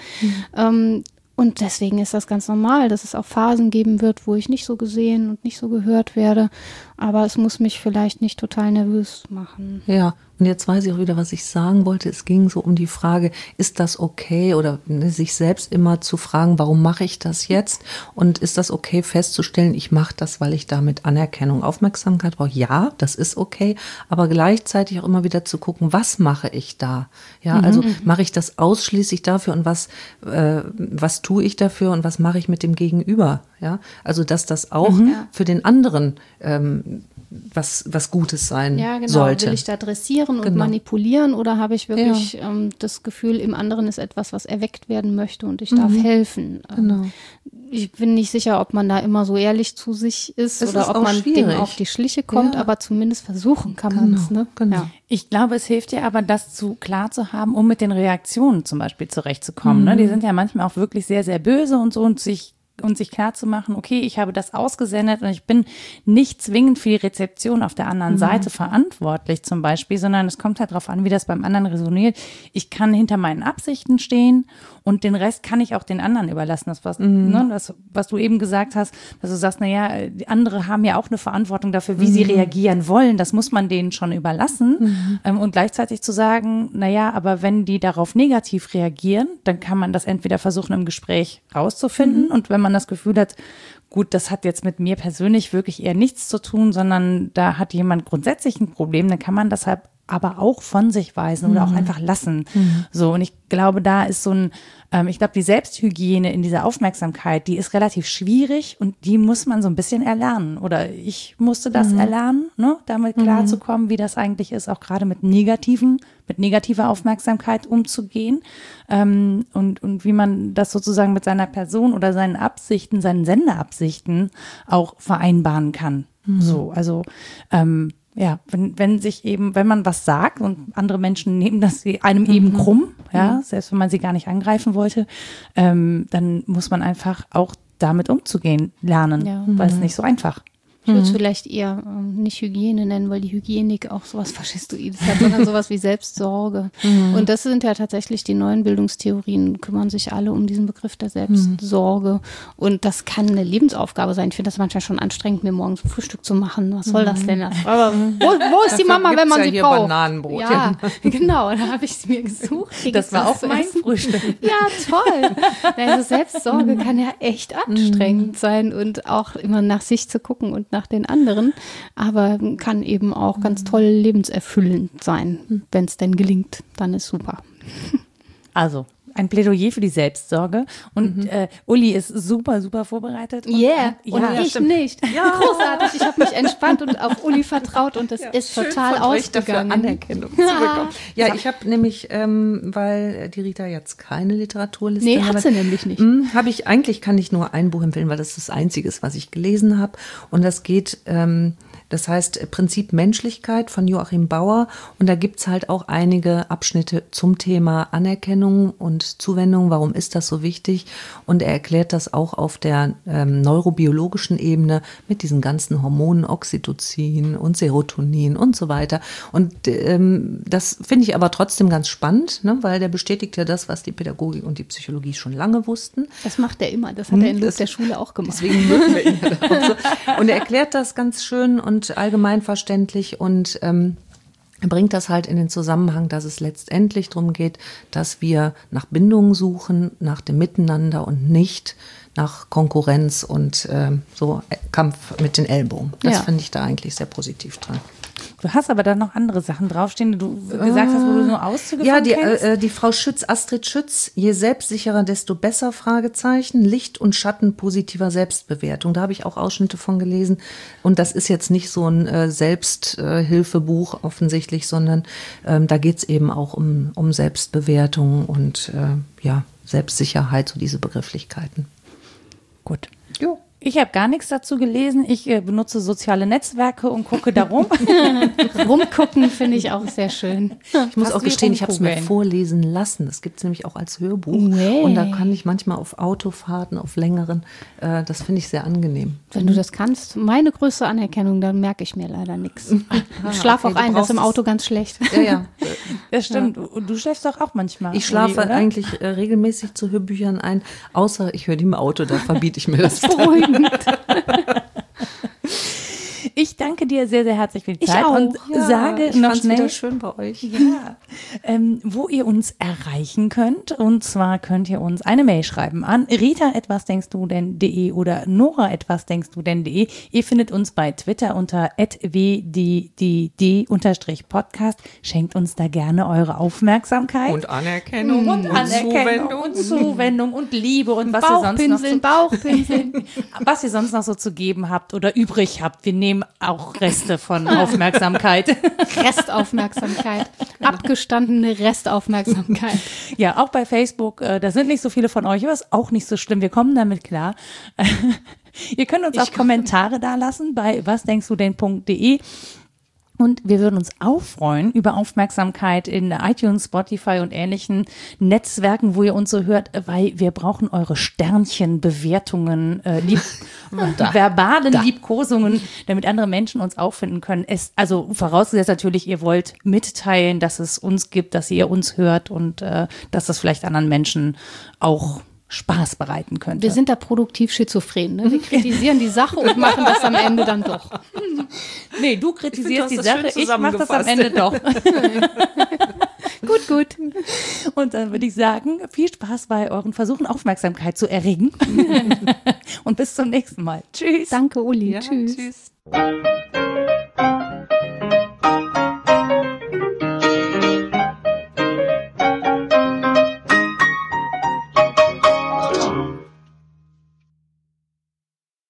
Und deswegen ist das ganz normal, dass es auch Phasen geben wird, wo ich nicht so gesehen und nicht so gehört werde. Aber es muss mich vielleicht nicht total nervös machen. Ja, und jetzt weiß ich auch wieder, was ich sagen wollte. Es ging so um die Frage, ist das okay? Oder sich selbst immer zu fragen, warum mache ich das jetzt? Und ist das okay festzustellen, ich mache das, weil ich damit Anerkennung, Aufmerksamkeit brauche? Ja, das ist okay. Aber gleichzeitig auch immer wieder zu gucken, was mache ich da? Ja, also mache ich das ausschließlich dafür, und was tue ich dafür und was mache ich mit dem Gegenüber? Ja, also dass das auch für den anderen was Gutes sein sollte. Will ich da dressieren und manipulieren, oder habe ich wirklich das Gefühl, im anderen ist etwas, was erweckt werden möchte, und ich darf helfen? Ich bin nicht sicher, ob man da immer so ehrlich zu sich ist Das oder ist ob auch man dem schwierig. auf die Schliche kommt, Ja. aber zumindest versuchen kann man es. Ne? Genau. Ja. Ich glaube, es hilft dir aber, das klar zu haben, um mit den Reaktionen zum Beispiel zurechtzukommen. Ne? Die sind ja manchmal auch wirklich sehr, sehr böse und so und sich klar zu machen, okay, ich habe das ausgesendet und ich bin nicht zwingend für die Rezeption auf der anderen Seite verantwortlich zum Beispiel, sondern es kommt halt darauf an, wie das beim anderen resoniert. Ich kann hinter meinen Absichten stehen und den Rest kann ich auch den anderen überlassen. Das, was du eben gesagt hast, dass du sagst, naja, die andere haben ja auch eine Verantwortung dafür, wie sie reagieren wollen. Das muss man denen schon überlassen. Und gleichzeitig zu sagen, naja, aber wenn die darauf negativ reagieren, dann kann man das entweder versuchen, im Gespräch rauszufinden. Und wenn man das Gefühl hat, gut, das hat jetzt mit mir persönlich wirklich eher nichts zu tun, sondern da hat jemand grundsätzlich ein Problem, dann kann man deshalb aber auch von sich weisen oder auch einfach lassen. So, und ich glaube, da ist ich glaube, die Selbsthygiene in dieser Aufmerksamkeit, die ist relativ schwierig und die muss man so ein bisschen erlernen. Oder ich musste das erlernen, ne, damit klarzukommen, wie das eigentlich ist, auch gerade mit negativer Aufmerksamkeit umzugehen. Und wie man das sozusagen mit seiner Person oder seinen Absichten, seinen Sendeabsichten auch vereinbaren kann. So, also, ja, wenn man was sagt und andere Menschen nehmen das einem eben krumm, ja, selbst wenn man sie gar nicht angreifen wollte, dann muss man einfach auch damit umzugehen lernen, weil es nicht so einfach. Ich würde es vielleicht eher nicht Hygiene nennen, weil die Hygienik auch sowas Faschistoides hat, sondern sowas wie Selbstsorge. Und das sind ja tatsächlich die neuen Bildungstheorien, kümmern sich alle um diesen Begriff der Selbstsorge. Und das kann eine Lebensaufgabe sein. Ich finde das manchmal schon anstrengend, mir morgens ein Frühstück zu machen. Was soll das denn? Aber wo ist die Mama, wenn man sie hier braucht? Bananenbrot. Ja, genau. Da habe ich es mir gesucht. Das war auch mein Frühstück. Ja, toll. Also Selbstsorge kann ja echt anstrengend sein und auch immer nach sich zu gucken und nach den anderen, aber kann eben auch ganz toll lebenserfüllend sein, wenn es denn gelingt, dann ist super. Also, ein Plädoyer für die Selbstsorge. Und Uli ist super, super vorbereitet. Und und ich nicht. Ja. Großartig, ich habe mich entspannt und auf Uli vertraut und es ist total ausgegangen. Anerkennung zu bekommen. Ja, ich habe nämlich, weil die Rita jetzt keine Literaturliste hat sie nämlich nicht. Kann ich nur ein Buch empfehlen, weil das das Einzige ist, was ich gelesen habe. Und das geht, das heißt Prinzip Menschlichkeit von Joachim Bauer. Und da gibt's halt auch einige Abschnitte zum Thema Anerkennung und Zuwendung. Warum ist das so wichtig? Und er erklärt das auch auf der neurobiologischen Ebene mit diesen ganzen Hormonen, Oxytocin und Serotonin und so weiter. Und das finde ich aber trotzdem ganz spannend, ne? Weil der bestätigt ja das, was die Pädagogik und die Psychologie schon lange wussten. Das macht er immer. Das hat er in der Schule auch gemacht. Deswegen mögen wir ihn ja auch so. Und er erklärt das ganz schön und allgemeinverständlich und bringt das halt in den Zusammenhang, dass es letztendlich darum geht, dass wir nach Bindung suchen, nach dem Miteinander und nicht nach Konkurrenz und so Kampf mit den Ellbogen. Das finde ich da eigentlich sehr positiv dran. Du hast aber dann noch andere Sachen draufstehen, die du gesagt hast, wo du nur Auszüge von kennst. Die Frau Schütz, Astrid Schütz, je selbstsicherer, desto besser, Fragezeichen, Licht und Schatten positiver Selbstbewertung. Da habe ich auch Ausschnitte von gelesen. Und das ist jetzt nicht so ein Selbsthilfebuch offensichtlich, sondern da geht es eben auch um Selbstbewertung und Selbstsicherheit, so diese Begrifflichkeiten. Gut. Jo. Ich habe gar nichts dazu gelesen. Ich benutze soziale Netzwerke und gucke darum. Rumgucken finde ich auch sehr schön. Ich muss auch gestehen, ich habe es mir vorlesen lassen. Das gibt es nämlich auch als Hörbuch. Und da kann ich manchmal auf Autofahrten, auf längeren, das finde ich sehr angenehm. Wenn du das kannst, meine größte Anerkennung, dann merke ich mir leider nichts. Ich schlafe auch ein, das ist im Auto ganz schlecht. Ja. Das stimmt. Und du schläfst doch auch manchmal. Ich schlafe eigentlich regelmäßig zu Hörbüchern ein, außer ich höre die im Auto, da verbiete ich mir das. Beruhigend. Ich danke dir sehr, sehr herzlich für die Zeit und sage noch schnell, wieder schön bei euch. Ja, wo ihr uns erreichen könnt. Und zwar könnt ihr uns eine Mail schreiben an rita@wasdenkstudenn.de oder nora@wasdenkstudenn.de. Ihr findet uns bei Twitter unter @wddd_podcast. Schenkt uns da gerne eure Aufmerksamkeit. Und Anerkennung. Und Zuwendung und Liebe und was ihr sonst noch so zu geben habt oder übrig habt. Wir nehmen auch Reste von Aufmerksamkeit. Restaufmerksamkeit. Abgestandene Restaufmerksamkeit. Ja, auch bei Facebook, da sind nicht so viele von euch, aber ist auch nicht so schlimm. Wir kommen damit klar. Ihr könnt uns auch Kommentare dalassen bei wasdenkstudenn.de. Und wir würden uns auch freuen über Aufmerksamkeit in iTunes, Spotify und ähnlichen Netzwerken, wo ihr uns so hört, weil wir brauchen eure Sternchen, Bewertungen, verbalen Liebkosungen, damit andere Menschen uns auffinden können. Also vorausgesetzt natürlich, ihr wollt mitteilen, dass es uns gibt, dass ihr uns hört und dass das vielleicht anderen Menschen auch Spaß bereiten könnte. Wir sind da produktiv schizophren. Ne? Wir kritisieren die Sache und machen das am Ende dann doch. Nee, du kritisierst die Sache, ich mache das am Ende doch. Gut. Und dann würde ich sagen, viel Spaß bei euren Versuchen, Aufmerksamkeit zu erregen. Und bis zum nächsten Mal. Tschüss. Danke, Uli. Ja, Tschüss. Tschüss.